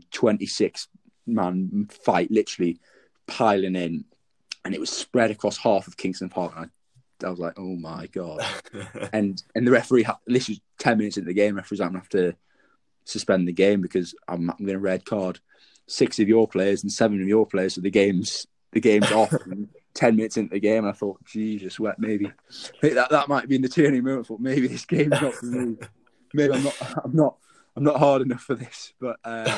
26-man fight, literally piling in, and it was spread across half of Kingston Park, and I was like, oh my God. and the referee, this was 10 minutes into the game, referee's like, I'm going to have to suspend the game because I'm going to red card 6 of your players and 7 of your players, so the game's off. 10 minutes into the game, and I thought, Jesus, maybe that might be in the turning moment. I thought maybe this game's not for me. Maybe I'm not hard enough for this. But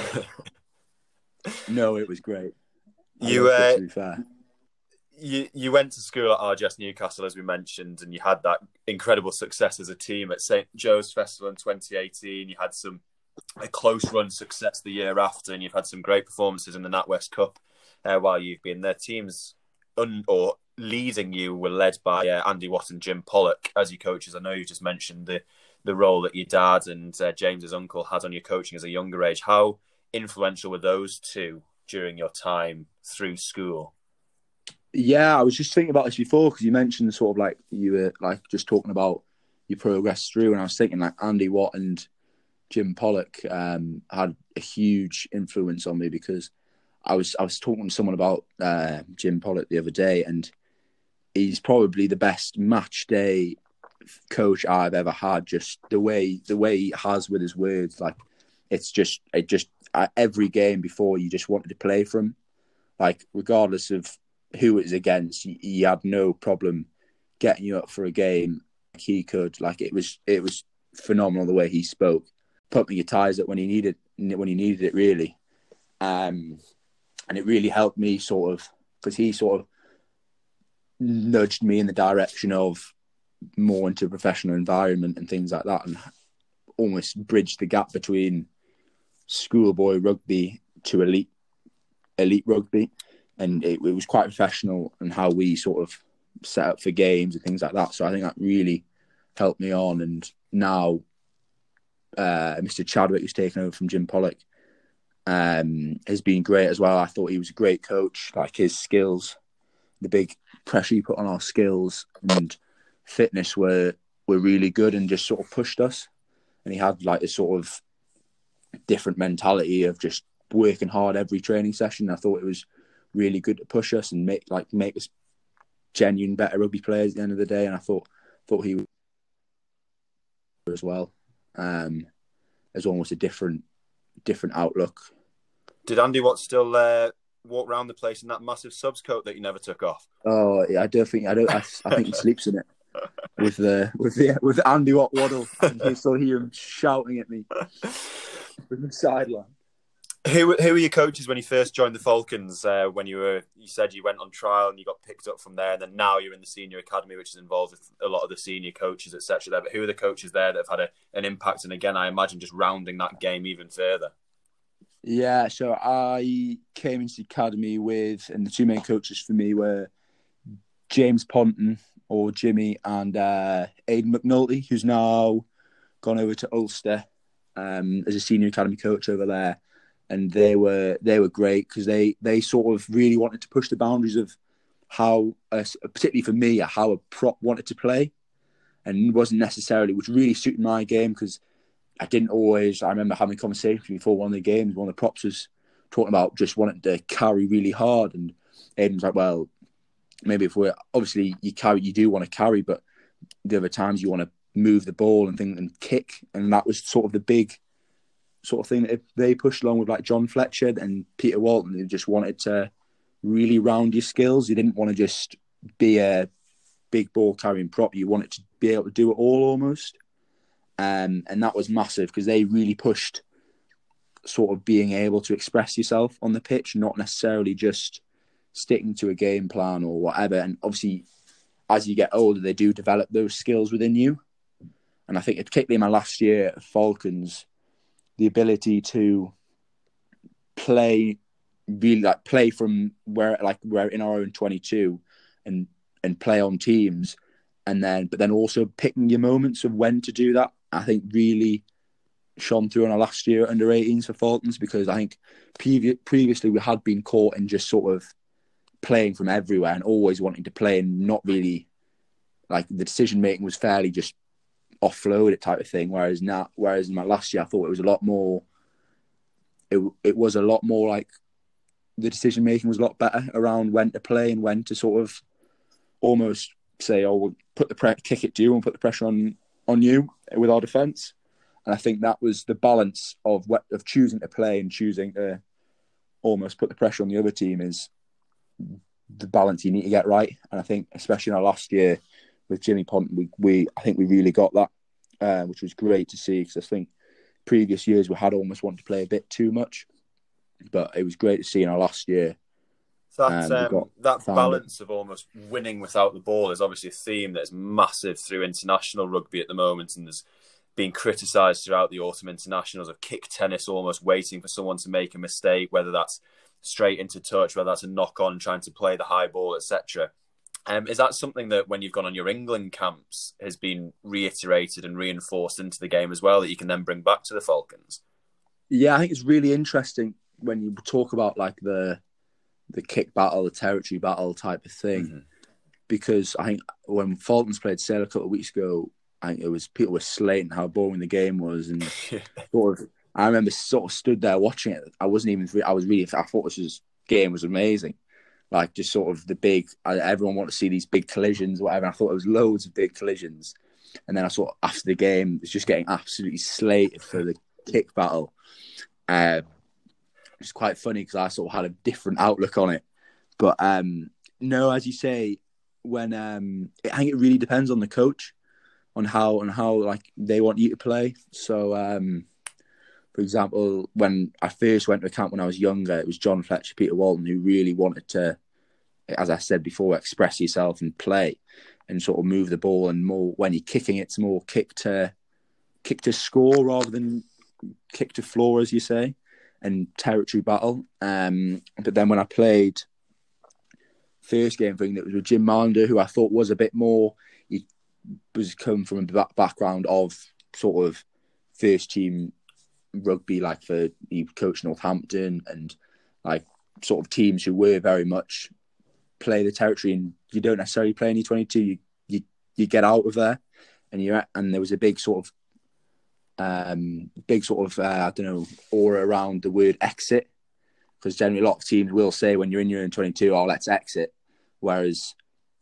no, it was great. To be fair. You went to school at RGS Newcastle, as we mentioned, and you had that incredible success as a team at St. Joe's Festival in 2018. You had a close run success the year after, and you've had some great performances in the NatWest Cup while you've been there. Teams or leading you were led by Andy Watt and Jim Pollock as your coaches. I know you just mentioned the role that your dad and James's uncle had on your coaching as a younger age. How influential were those two during your time through school? Yeah, I was just thinking about this before because you mentioned sort of like you were like just talking about your progress through, and I was thinking like Andy Watt and Jim Pollock had a huge influence on me because I was talking to someone about Jim Pollock the other day, and he's probably the best match day coach I've ever had. Just the way he has with his words, like it just every game before you just wanted to play for him, like regardless of who it was against, he had no problem getting you up for a game. Like he could, like it was phenomenal the way he spoke, pumping your tires up when he needed it really. And it really helped me sort of, because he sort of nudged me in the direction of more into a professional environment and things like that, and almost bridged the gap between schoolboy rugby to elite rugby. And it was quite professional and how we sort of set up for games and things like that. So I think that really helped me on. And now Mr. Chadwick, who's taken over from Jim Pollock, has been great as well. I thought he was a great coach. Like his skills, the big pressure he put on our skills and fitness were really good and just sort of pushed us. And he had like this sort of different mentality of just working hard every training session. I thought it was really good to push us and make us genuine better rugby players at the end of the day, and I thought he was as well. As almost a different outlook. Did Andy Watt still walk around the place in that massive subs coat that you never took off? Oh, I think he sleeps in it with Andy Watt waddle. I can still hear him shouting at me from the sideline. Who were your coaches when you first joined the Falcons? When you said you went on trial and you got picked up from there, and then now you're in the senior academy, which is involved with a lot of the senior coaches, etc. There, but who are the coaches there that have had an impact? And again, I imagine just rounding that game even further. Yeah, so I came into the academy with, and the two main coaches for me were James Ponton, or Jimmy, and Aidan McNulty, who's now gone over to Ulster as a senior academy coach over there. And they were great because they sort of really wanted to push the boundaries of how, particularly for me, how a prop wanted to play, and wasn't necessarily, which really suited my game because I remember having a conversation before one of the games, one of the props was talking about just wanting to carry really hard, and Aidan was like, well, maybe if you do want to carry, but the other times you want to move the ball and kick, and that was sort of the big sort of thing that they pushed along with, like John Fletcher and Peter Walton. They just wanted to really round your skills. You didn't want to just be a big ball carrying prop. You wanted to be able to do it all almost. And that was massive because they really pushed sort of being able to express yourself on the pitch, not necessarily just sticking to a game plan or whatever. And obviously, as you get older, they do develop those skills within you. And I think particularly in my last year at Falcons, the ability to play from where we're in our own 22 and play on teams, but then also picking your moments of when to do that, I think really shone through in our last year under 18s for Falcons, because I think previously we had been caught in just sort of playing from everywhere and always wanting to play and not really, like, the decision making was fairly just offloaded type of thing. Whereas in my last year, I thought it was a lot more. It was a lot more like the decision making was a lot better around when to play and when to sort of almost say, "Oh, we'll kick it to you and put the pressure on you with our defence." And I think that was the balance of choosing to play and choosing to almost put the pressure on the other team is the balance you need to get right. And I think especially in our last year with Jimmy Ponton, I think we really got that, which was great to see, because I think previous years we had almost wanted to play a bit too much, but it was great to see in our last year. That balance of almost winning without the ball is obviously a theme that is massive through international rugby at the moment, and there's been criticised throughout the autumn internationals of kick tennis, almost waiting for someone to make a mistake, whether that's straight into touch, whether that's a knock on, trying to play the high ball, etc. Is that something that when you've gone on your England camps has been reiterated and reinforced into the game as well, that you can then bring back to the Falcons? Yeah, I think it's really interesting when you talk about like the kick battle, the territory battle type of thing, because I think when Falcons played Sale a couple of weeks ago, I think it was people were slating how boring the game was, and I remember sort of stood there watching it. I thought this game was amazing. Like, just sort of everyone wanted to see these big collisions, whatever. And I thought there was loads of big collisions. And then I saw after the game, it's just getting absolutely slated for the kick battle. It's quite funny because I sort of had a different outlook on it. But no, as you say, I think it really depends on the coach, on how like they want you to play. So, for example, when I first went to a camp when I was younger, it was John Fletcher, Peter Walton, who really wanted to, as I said before, express yourself and play and sort of move the ball, and more when you're kicking, it's more kick to score rather than kick to floor, as you say, and territory battle. But then when I played first game thing, that was with Jim Mander, who I thought was a bit more, he was come from a background of sort of first team rugby, like he coached Northampton and like sort of teams who were very much play the territory, and you don't necessarily play any 22. You get out of there, and there was a big sort of I don't know, aura around the word exit, because generally a lot of teams will say when you're in your own 22, "Oh, let's exit," whereas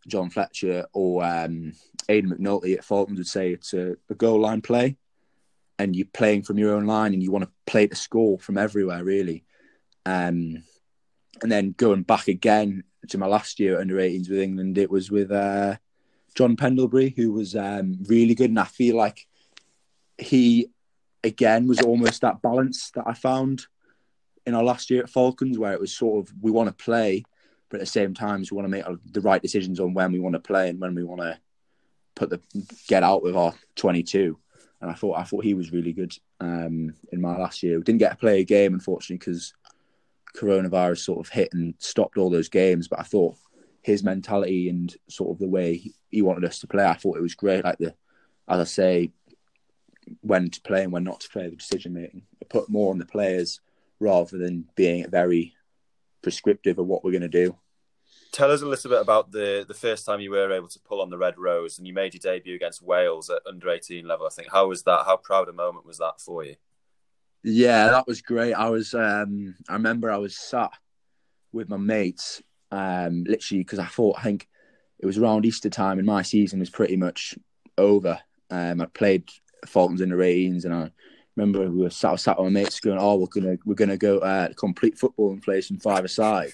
John Fletcher or Aidan McNulty at Falcons would say it's a goal line play, and you're playing from your own line, and you want to play to score from everywhere, really. And then going back again to my last year under 18s with England, it was with John Pendlebury, who was really good, and I feel like he again was almost that balance that I found in our last year at Falcons, where it was sort of we want to play, but at the same time we want to make the right decisions on when we want to play and when we want to get out with our 22. And I thought he was really good in my last year. We didn't get to play a game, unfortunately, because coronavirus sort of hit and stopped all those games. But I thought his mentality and sort of the way he wanted us to play, I thought it was great. Like as I say, when to play and when not to play, the decision making. I put more on the players rather than being very prescriptive of what we're going to do. Tell us a little bit about the first time you were able to pull on the Red Rose and you made your debut against Wales at under 18 level, I think. How was that? How proud a moment was that for you? Yeah, that was great. I remember I was sat with my mates, literally because I think it was around Easter time and my season was pretty much over. I played Falcons under 18s, and I remember we were sat with my mates going, "Oh, we're gonna go complete football and play some five-a-side."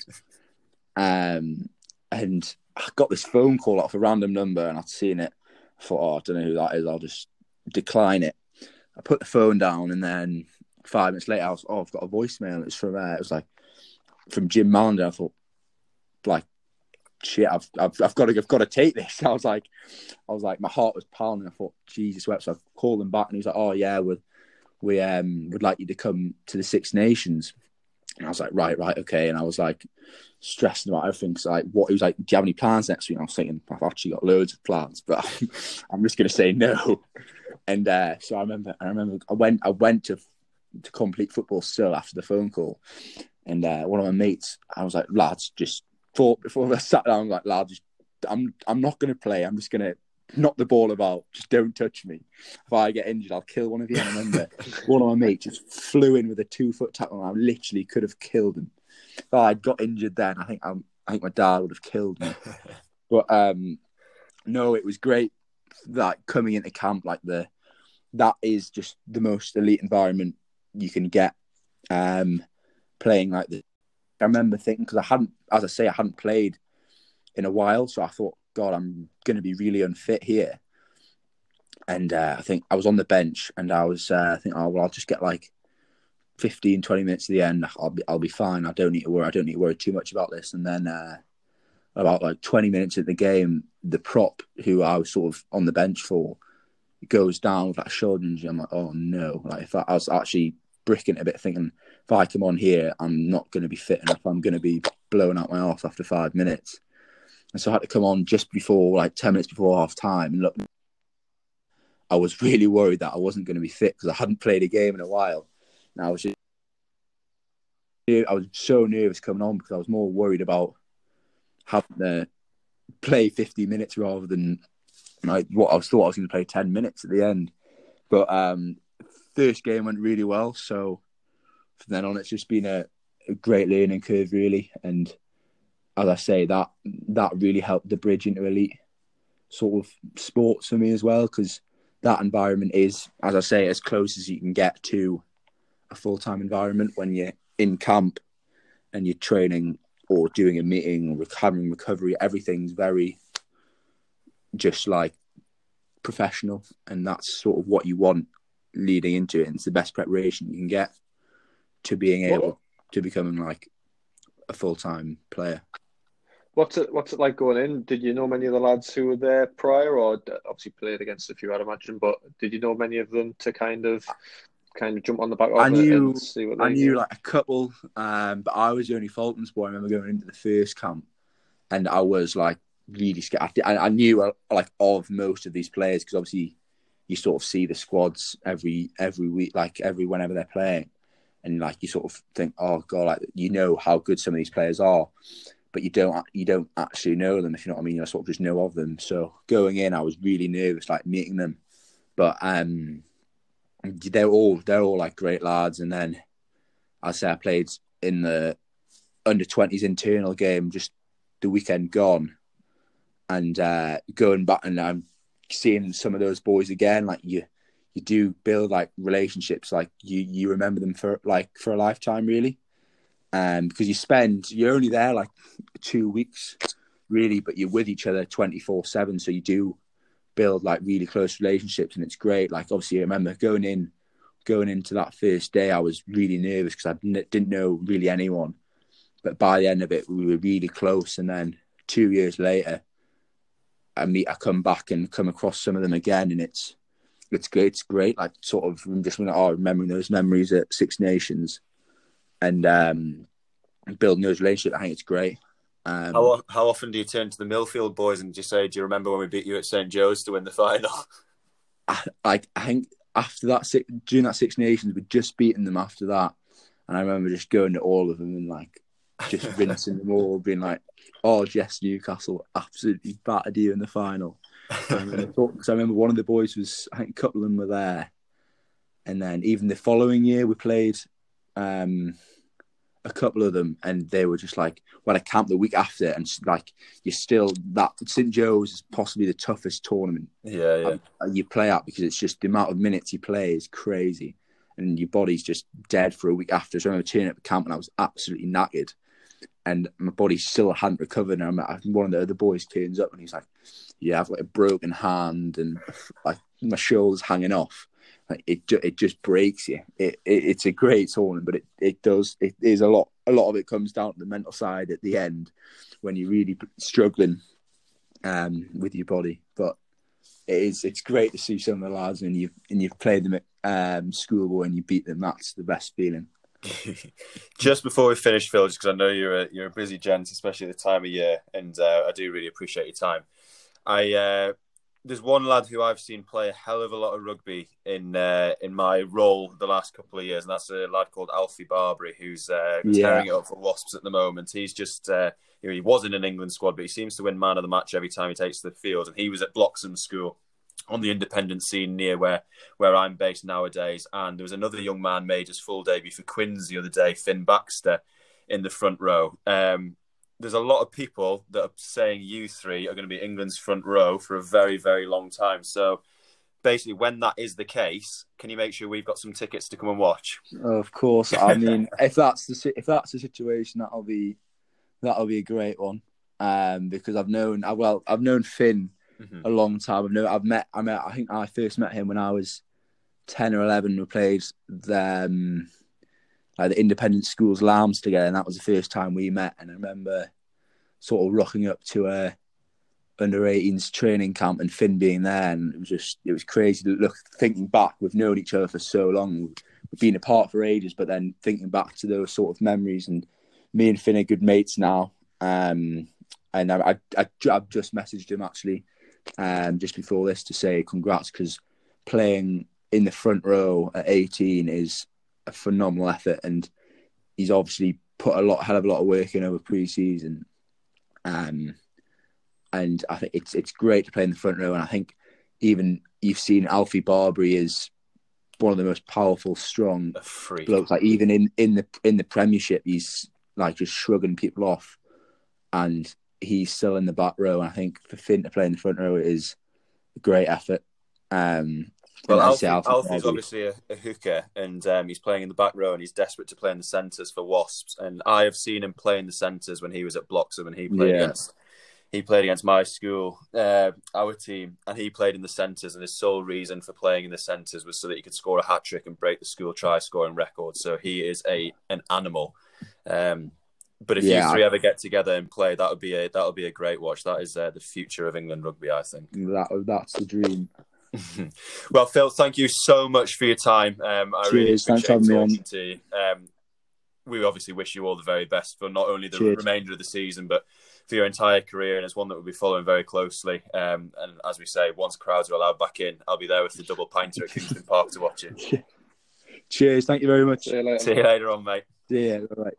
And I got this phone call off a random number, and I'd seen it. I thought, "Oh, I don't know who that is. I'll just decline it." I put the phone down, and then 5 minutes later, I've got a voicemail. It was from Jim Mallender. I thought, like, shit, I've got to take this. I was like, my heart was pounding. I thought, Jesus wept. So I called him back, and he was like, "Oh yeah, we would like you to come to the Six Nations." And I was like, right, okay. And I was like stressing about everything. So like, he was like, "Do you have any plans next week?" And I was thinking, I've actually got loads of plans, but I'm just going to say no. And so I remember I went to complete football still after the phone call. And one of my mates, I was like, "Lads, just before I sat down, I was like, lads, I'm not going to play. I'm just going to knock the ball about. Just don't touch me. If I get injured, I'll kill one of you." And I remember one of my mates just flew in with a 2-foot tackle, and I literally could have killed him. If I got injured then, I think my dad would have killed me. But no, it was great. Like coming into camp, like that is just the most elite environment you can get. Playing like this, I remember thinking, because I hadn't played in a while, so I thought, God, I'm going to be really unfit here. And I think I was on the bench, and I was thinking, "Oh well, I'll just get like 15, 20 minutes to the end. I'll be fine. I don't need to worry too much about this." And then about like 20 minutes into the game, the prop who I was sort of on the bench for goes down with like a shoulder injury. I'm like, "Oh no!" Like if I was actually bricking it a bit, thinking, if I come on here, I'm not going to be fit enough. I'm going to be blown out my arse after 5 minutes. And so I had to come on just before, like 10 minutes before half time. And look, I was really worried that I wasn't going to be fit because I hadn't played a game in a while. And I was so nervous coming on because I was more worried about having to play 50 minutes rather than like what I thought I was going to play 10 minutes at the end. But first game went really well. So from then on, it's just been a great learning curve, really. And as I say, that really helped the bridge into elite sort of sports for me as well, because that environment is, as I say, as close as you can get to a full-time environment when you're in camp and you're training or doing a meeting or having recovery. Everything's very just like professional, and that's sort of what you want leading into it. And it's the best preparation you can get to being able to becoming like a full-time player. What's it like going in? Did you know many of the lads who were there prior, or obviously played against a few, I'd imagine, but did you know many of them to kind of jump on the back of it and see what they I knew like a couple, but I was the only Falcons boy. I remember going into the first camp and I was like really scared. I knew like of most of these players because obviously you sort of see the squads every week, like whenever they're playing. And like you sort of think, oh God, like you know how good some of these players are, but you don't actually know them, if you know what I mean. You sort of just know of them. So going in, I was really nervous, like meeting them. But they're all like great lads. And then I played in the under-20s internal game just the weekend gone, and going back and I'm seeing some of those boys again. Like you do build like relationships, like you remember them for a lifetime, really. Because you're only there like 2 weeks, really, but you're with each other 24/7. So you do build like really close relationships, and it's great. Like obviously, I remember going into that first day, I was really nervous because I didn't know really anyone. But by the end of it, we were really close. And then 2 years later, I come back and come across some of them again, and it's great. It's great. Like sort of just remembering those memories at Six Nations. And building those relationships, I think it's great. How often do you turn to the Millfield boys and just say, "Do you remember when we beat you at St. Joe's to win the final?" I think after that, during that Six Nations, we'd just beaten them after that, and I remember just going to all of them and like just rinsing them all, being like, "Oh, yes, Newcastle absolutely battered you in the final." Because I remember one of the boys I think a couple of them were there, and then even the following year we played. A couple of them, and they were just like, well, I camped the week after, and like you're still that St. Joe's is possibly the toughest tournament you play at, because it's just the amount of minutes you play is crazy, and your body's just dead for a week after. So I remember turning up at camp and I was absolutely knackered, and my body still hadn't recovered. And one of the other boys turns up and he's like, "Yeah, I've got a broken hand and like my shoulder's hanging off." It just breaks you. It's a great tournament, but it is a lot of it comes down to the mental side at the end when you're really struggling with your body. But it's great to see some of the lads and you've played them at schoolboy and you beat them. That's the best feeling. Just before we finish, Phil, just because I know you're a busy gent, especially at the time of year, and I do really appreciate your time. There's one lad who I've seen play a hell of a lot of rugby in my role the last couple of years, and that's a lad called Alfie Barbary, who's tearing it up for Wasps at the moment. He's just, he was in an England squad, but he seems to win man of the match every time he takes to the field. And he was at Bloxham School on the independent scene near where I'm based nowadays. And there was another young man made his full debut for Quins the other day, Finn Baxter, in the front row. There's a lot of people that are saying you three are going to be England's front row for a very, very long time. So basically, when that is the case, can you make sure we've got some tickets to come and watch? Of course. I mean, if that's the situation, that'll be a great one. Because I've known Finn a long time. I think I first met him when I was 10 or 11. We played the independent schools Lambs together, and that was the first time we met. And I remember sort of rocking up to a under-18s training camp and Finn being there, and it was crazy to thinking back. We've known each other for so long, we've been apart for ages, but then thinking back to those sort of memories, and me and Finn are good mates now. And I've just messaged him actually just before this to say congrats, because playing in the front row at 18 is a phenomenal effort, and he's obviously put hell of a lot of work in over pre-season, and I think it's great to play in the front row. And I think even you've seen Alfie Barbary is one of the most powerful, strong blokes. Like even in the Premiership, he's like just shrugging people off, and he's still in the back row. And I think for Finn to play in the front row is a great effort. Well, Alfie's obviously a hooker, and he's playing in the back row, and he's desperate to play in the centres for Wasps. And I have seen him play in the centres when he was at Bloxham, and he played against my school, our team, and he played in the centres. And his sole reason for playing in the centres was so that he could score a hat trick and break the school try scoring record. So he is an animal. But if you three ever get together and play, that'll be a great watch. That is the future of England rugby, I think. That's the dream. Well, Phil, thank you so much for your time. I really appreciate talking to you. We obviously wish you all the very best for not only the remainder of the season, but for your entire career. And it's one that we'll be following very closely. And as we say, once crowds are allowed back in, I'll be there with the double pinter at Kingston Park to watch it. Cheers. Thank you very much. See you later on, mate. Yeah, right.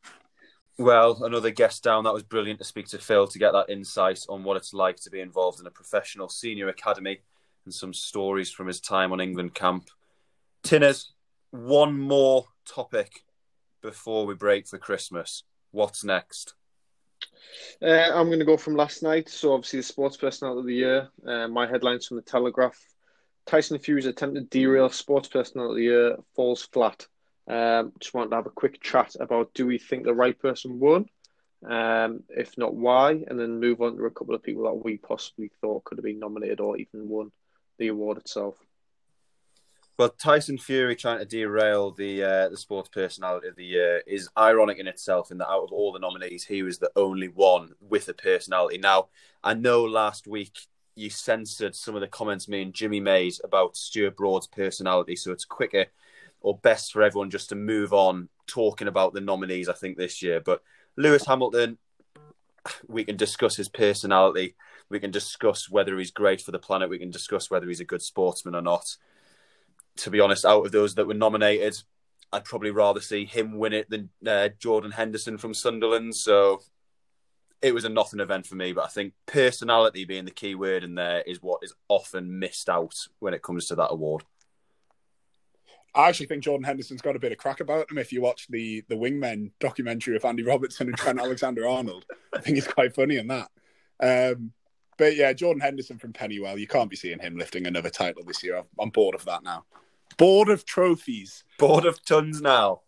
Well, another guest down. That was brilliant to speak to Phil, to get that insight on what it's like to be involved in a professional senior academy, and some stories from his time on England camp. Tinners, one more topic before we break for Christmas. What's next? I'm going to go from last night. So obviously the sports personality of the year. My headlines from the Telegraph: Tyson Fury's attempt to derail sports personality of the year falls flat. Just wanted to have a quick chat about, do we think the right person won? If not, why? And then move on to a couple of people that we possibly thought could have been nominated or even won the award itself. Well, Tyson Fury trying to derail the sports personality of the year is ironic in itself, in that out of all the nominees, he was the only one with a personality. Now, I know last week you censored some of the comments me and Jimmy made about Stuart Broad's personality, so it's quicker or best for everyone just to move on talking about the nominees, I think, this year. But Lewis Hamilton, we can discuss his personality. We can discuss whether he's great for the planet. We can discuss whether he's a good sportsman or not. To be honest, out of those that were nominated, I'd probably rather see him win it than Jordan Henderson from Sunderland. So it was a nothing event for me. But I think personality being the key word in there is what is often missed out when it comes to that award. I actually think Jordan Henderson's got a bit of crack about him. If you watch the Wingmen documentary of Andy Robertson and Trent Alexander-Arnold, I think he's quite funny in that. But yeah, Jordan Henderson from Pennywell, you can't be seeing him lifting another title this year. I'm bored of that now. Bored of trophies. Bored of tons now.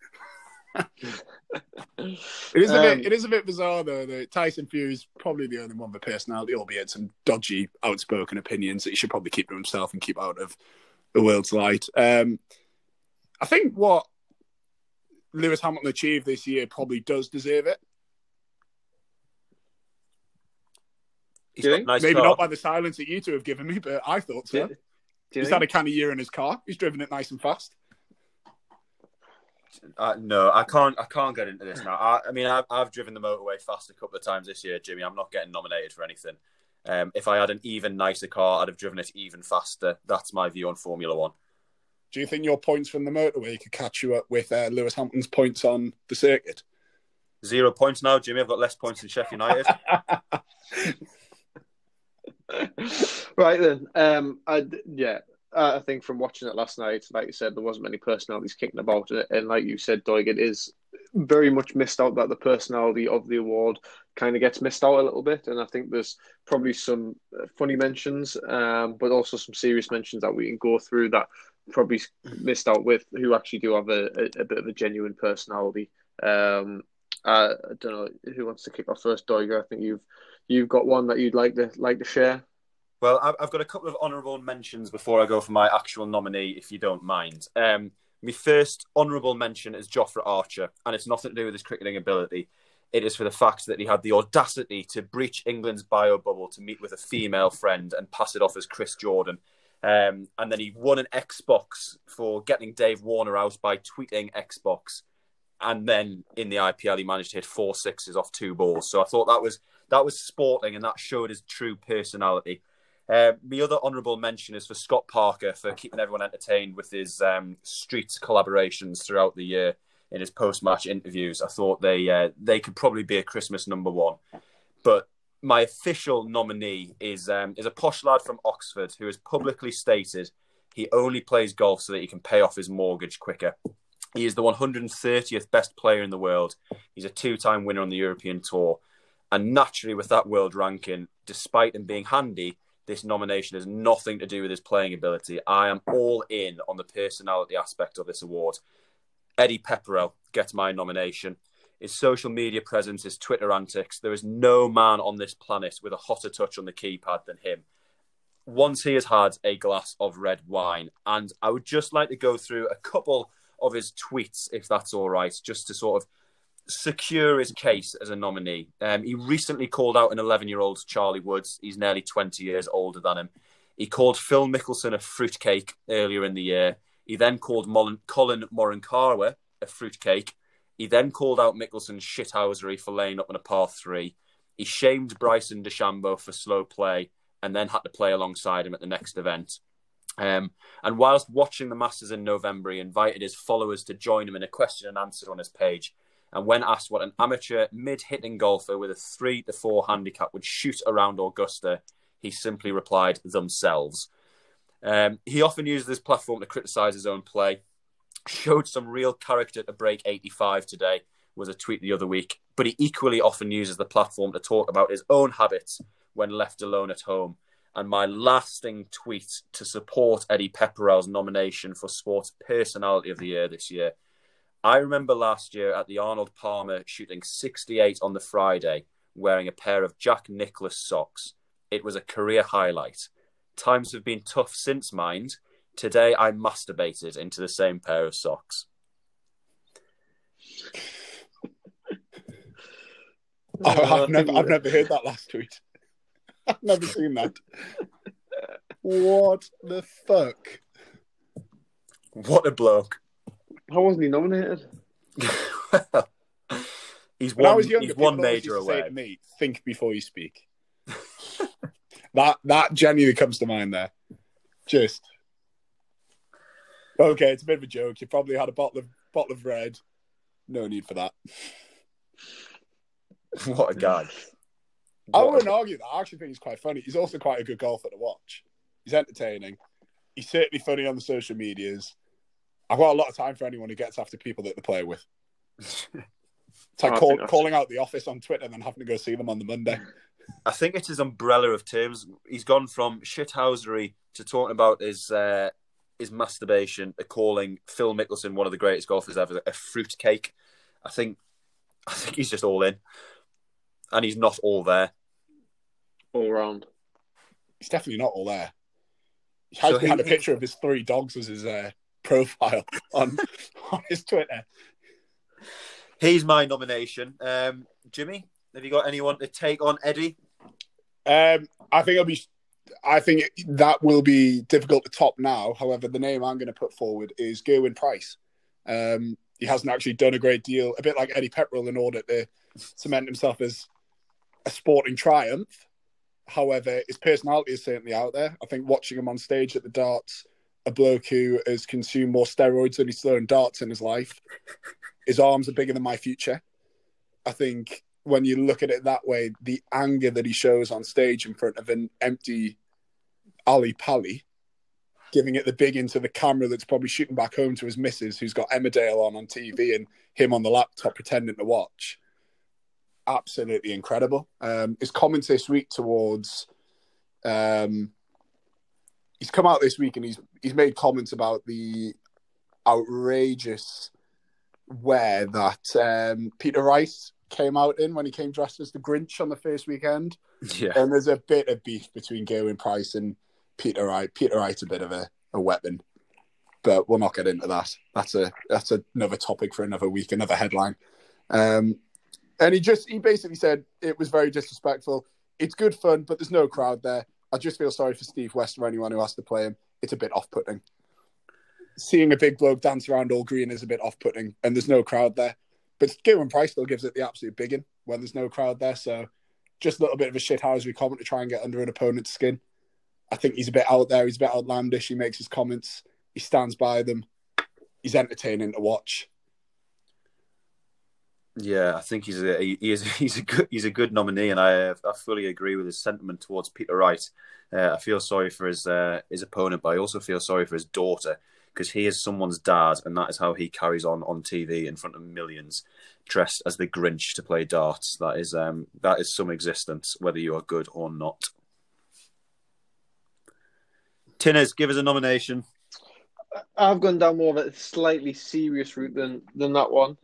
It is a bit bizarre, though, that Tyson Fury's probably the only one with personality, albeit some dodgy, outspoken opinions that he should probably keep to himself and keep out of the world's light. I think what Lewis Hamilton achieved this year probably does deserve it. Nice Maybe car. not by the silence that you two have given me, but I thought so. He's had a kind of year in his car. He's driven it nice and fast. No, I can't get into this now. I've driven the motorway fast a couple of times this year, Jimmy. I'm not getting nominated for anything. If I had an even nicer car, I'd have driven it even faster. That's my view on Formula One. Do you think your points from the motorway could catch you up with Lewis Hamilton's points on the circuit? 0 points now, Jimmy. I've got less points than Sheffield United. Right then. I think from watching it last night, like you said, there wasn't many personalities kicking about it. And like you said, Doig, it is very much missed out that the personality of the award kind of gets missed out a little bit. And I think there's probably some funny mentions, but also some serious mentions that we can go through that probably missed out with, who actually do have a bit of a genuine personality. I don't know who wants to kick off first, Doig. I think you've got one that you'd like to share. Well, I've got a couple of honourable mentions before I go for my actual nominee, if you don't mind. My first honourable mention is Jofra Archer, and it's nothing to do with his cricketing ability. It is for the fact that he had the audacity to breach England's bio bubble to meet with a female friend and pass it off as Chris Jordan. And then he won an Xbox for getting Dave Warner out by tweeting Xbox. And then in the IPL, he managed to hit 4 sixes off 2 balls. So I thought that was sporting, and that showed his true personality. The other honourable mention is for Scott Parker for keeping everyone entertained with his streets collaborations throughout the year in his post-match interviews. I thought they could probably be a Christmas number one. But my official nominee is a posh lad from Oxford who has publicly stated he only plays golf so that he can pay off his mortgage quicker. He is the 130th best player in the world. He's a 2-time winner on the European Tour. And naturally, with that world ranking, despite him being handy, this nomination has nothing to do with his playing ability. I am all in on the personality aspect of this award. Eddie Pepperell gets my nomination. His social media presence, his Twitter antics, there is no man on this planet with a hotter touch on the keypad than him. Once he has had a glass of red wine, and I would just like to go through a couple of his tweets, if that's all right, just to sort of secure his case as a nominee. He recently called out an 11-year-old Charlie Woods. He's nearly 20 years older than him. He called Phil Mickelson a fruitcake earlier in the year. He then called Colin Morikawa a fruitcake. He then called out Mickelson's shithousery for laying up on a par 3. He shamed Bryson DeChambeau for slow play and then had to play alongside him at the next event. And whilst watching the Masters in November, he invited his followers to join him in a question and answer on his page. And when asked what an amateur mid-hitting golfer with a 3-4 handicap would shoot around Augusta, he simply replied, themselves. He often uses this platform to criticise his own play. Showed some real character to break 85 today was a tweet the other week, but he equally often uses the platform to talk about his own habits when left alone at home. And my lasting tweet to support Eddie Pepperell's nomination for Sports Personality of the Year this year. I remember last year at the Arnold Palmer shooting 68 on the Friday, wearing a pair of Jack Nicklaus socks. It was a career highlight. Times have been tough since, mind. Today I masturbated into the same pair of socks. I've never heard that last tweet. I've never seen that. What the fuck? What a bloke. How wasn't he nominated? He's When I one, was younger, he's people one always major used to say away. to me, think before you speak. that genuinely comes to mind there. Just okay, it's a bit of a joke. You probably had a bottle of red. No need for that. What a guy. I wouldn't argue that. I actually think he's quite funny. He's also quite a good golfer to watch. He's entertaining. He's certainly funny on the social medias. I've got a lot of time for anyone who gets after people that they play with. It's like calling out the office on Twitter and then having to go see them on the Monday. I think it's his umbrella of terms. He's gone from shithousery to talking about his masturbation to calling Phil Mickelson one of the greatest golfers ever a fruitcake. I think he's just all in. And he's not all there. All round. He's definitely not all there. He has had a picture of his 3 dogs as his profile on his Twitter. He's my nomination. Jimmy, have you got anyone to take on Eddie? I think that will be difficult to top now. However, the name I'm going to put forward is Gerwyn Price. He hasn't actually done a great deal, a bit like Eddie Pepperell, in order to cement himself as a sporting triumph. However, his personality is certainly out there. I think watching him on stage at the darts, a bloke who has consumed more steroids than he's thrown darts in his life, his arms are bigger than my future. I think when you look at it that way, the anger that he shows on stage in front of an empty Ali Pali, giving it the big into the camera that's probably shooting back home to his missus, who's got Emmerdale on TV and him on the laptop pretending to watch. Absolutely incredible. His comments this week towards... he's come out this week and he's made comments about the outrageous wear that Peter Rice came out in when he came dressed as the Grinch on the first weekend. Yeah. And there's a bit of beef between Gerwyn Price and Peter Wright. Peter Wright's a bit of a weapon, but we'll not get into that. That's another topic for another week, another headline. And he basically said it was very disrespectful. It's good fun, but there's no crowd there. I just feel sorry for Steve West or anyone who has to play him. It's a bit off-putting. Seeing a big bloke dance around all green is a bit off-putting, and there's no crowd there. But Gerwyn Price still gives it the absolute biggin when there's no crowd there. So just a little bit of a shithousery comment to try and get under an opponent's skin. I think he's a bit out there. He's a bit outlandish. He makes his comments. He stands by them. He's entertaining to watch. Yeah, I think he's a good nominee, and I fully agree with his sentiment towards Peter Wright. I feel sorry for his opponent, but I also feel sorry for his daughter, because he is someone's dad, and that is how he carries on TV in front of millions, dressed as the Grinch to play darts. That is some existence, whether you are good or not. Tinners, give us a nomination. I've gone down more of a slightly serious route than that one.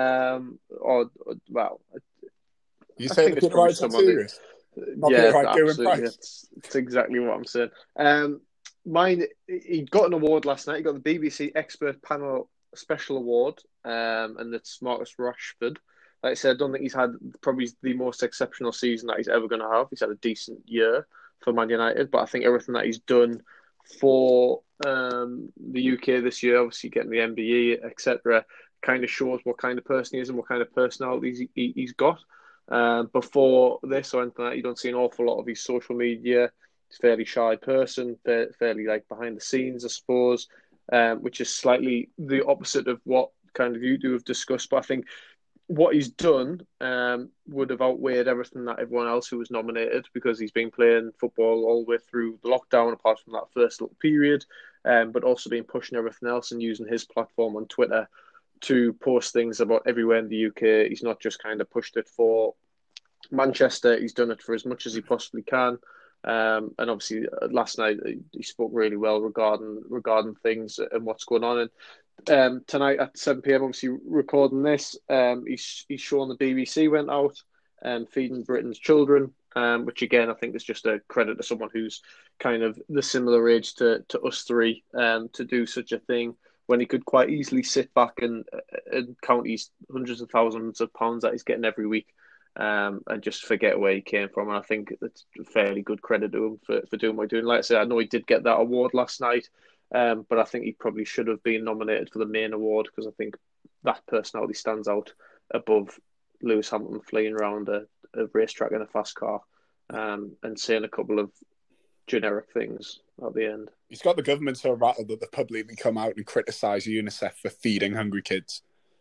You say the Peter Wright's not serious? Yeah, absolutely. That's exactly what I'm saying. Mine, he got an award last night. He got the BBC Expert Panel Special Award, and it's Marcus Rashford. Like I said, I don't think he's had probably the most exceptional season that he's ever going to have. He's had a decent year for Man United, but I think everything that he's done for the UK this year, obviously getting the MBE, etc., kind of shows what kind of person he is and what kind of personality he's got. Before this or anything like that, you don't see an awful lot of his social media. He's a fairly shy person, fairly like behind the scenes, I suppose, which is slightly the opposite of what kind of you two have discussed. But I think what he's done would have outweighed everything that everyone else who was nominated, because he's been playing football all the way through the lockdown, apart from that first little period, but also been pushing everything else and using his platform on Twitter to post things about everywhere in the UK. He's not just kind of pushed it for Manchester. He's done it for as much as he possibly can. And obviously, last night he spoke really well regarding things and what's going on. And tonight at 7 p.m, obviously recording this, he's shown the BBC went out feeding Britain's children, which again I think is just a credit to someone who's kind of the similar age to us three, to do such a thing when he could quite easily sit back and count his hundreds of thousands of pounds that he's getting every week. And just forget where he came from. And I think it's fairly good credit to him for doing what he's doing. Like I said, I know he did get that award last night, but I think he probably should have been nominated for the main award, because I think that personality stands out above Lewis Hamilton fleeing around a racetrack in a fast car, and saying a couple of generic things at the end. He's got the government so rattled that they've publicly come out and criticised UNICEF for feeding hungry kids.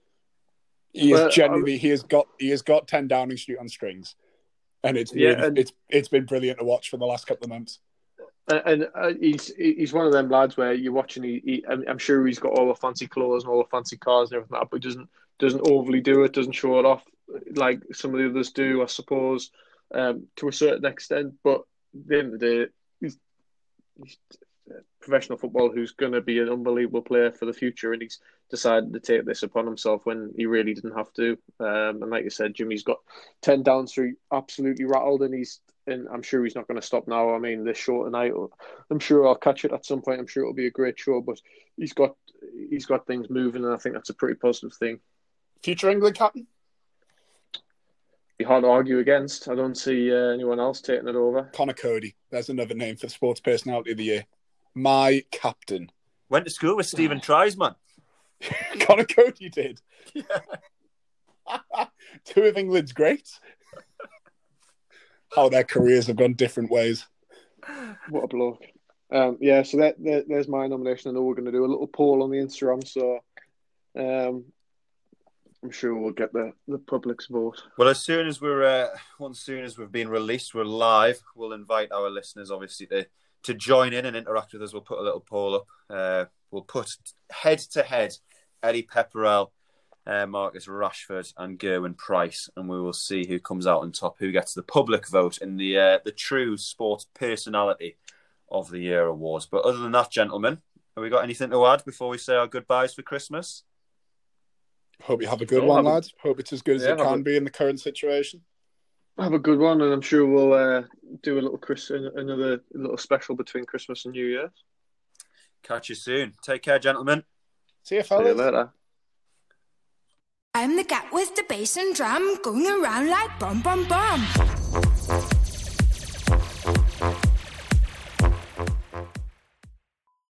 He has got 10 Downing Street on strings, and it's been brilliant to watch for the last couple of months. And he's one of them lads where you're watching. I'm sure he's got all the fancy clothes and all the fancy cars and everything, but he doesn't overly do it, doesn't show it off like some of the others do, I suppose, to a certain extent. But at the end of the day, he's professional football who's going to be an unbelievable player for the future, and he's decided to take this upon himself when he really didn't have to. And like you said, Jimmy's got 10 Downing Street absolutely rattled, and I'm sure he's not going to stop now. I mean, this show tonight, I'm sure I'll catch it at some point. I'm sure it'll be a great show, but he's got things moving, and I think that's a pretty positive thing. Future England captain? Be hard to argue against. I don't see anyone else taking it over. Connor Cody. There's another name for the Sports Personality of the Year. My captain. Went to school with Stephen Treisman. Connor Cody did. Yeah. Two of England's greats. How their careers have gone different ways. What a bloke. So there's my nomination. I know we're going to do a little poll on the Instagram, so I'm sure we'll get the public's vote. Well, as soon as we've been released, we're live. We'll invite our listeners, obviously, to join in and interact with us. We'll put a little poll up. We'll put head-to-head Eddie Pepperell, Marcus Rashford and Gerwyn Price, and we will see who comes out on top, who gets the public vote in the true Sports Personality of the Year awards. But other than that, gentlemen, have we got anything to add before we say our goodbyes for Christmas? Hope you have a good one, lads. Hope it's as good as it can be in the current situation. Have a good one, and I'm sure we'll do another little special between Christmas and New Year's. Catch you soon. Take care, gentlemen. See you, fellas. See you later. I'm the cat with the bass and drum, going around like bum bum bum.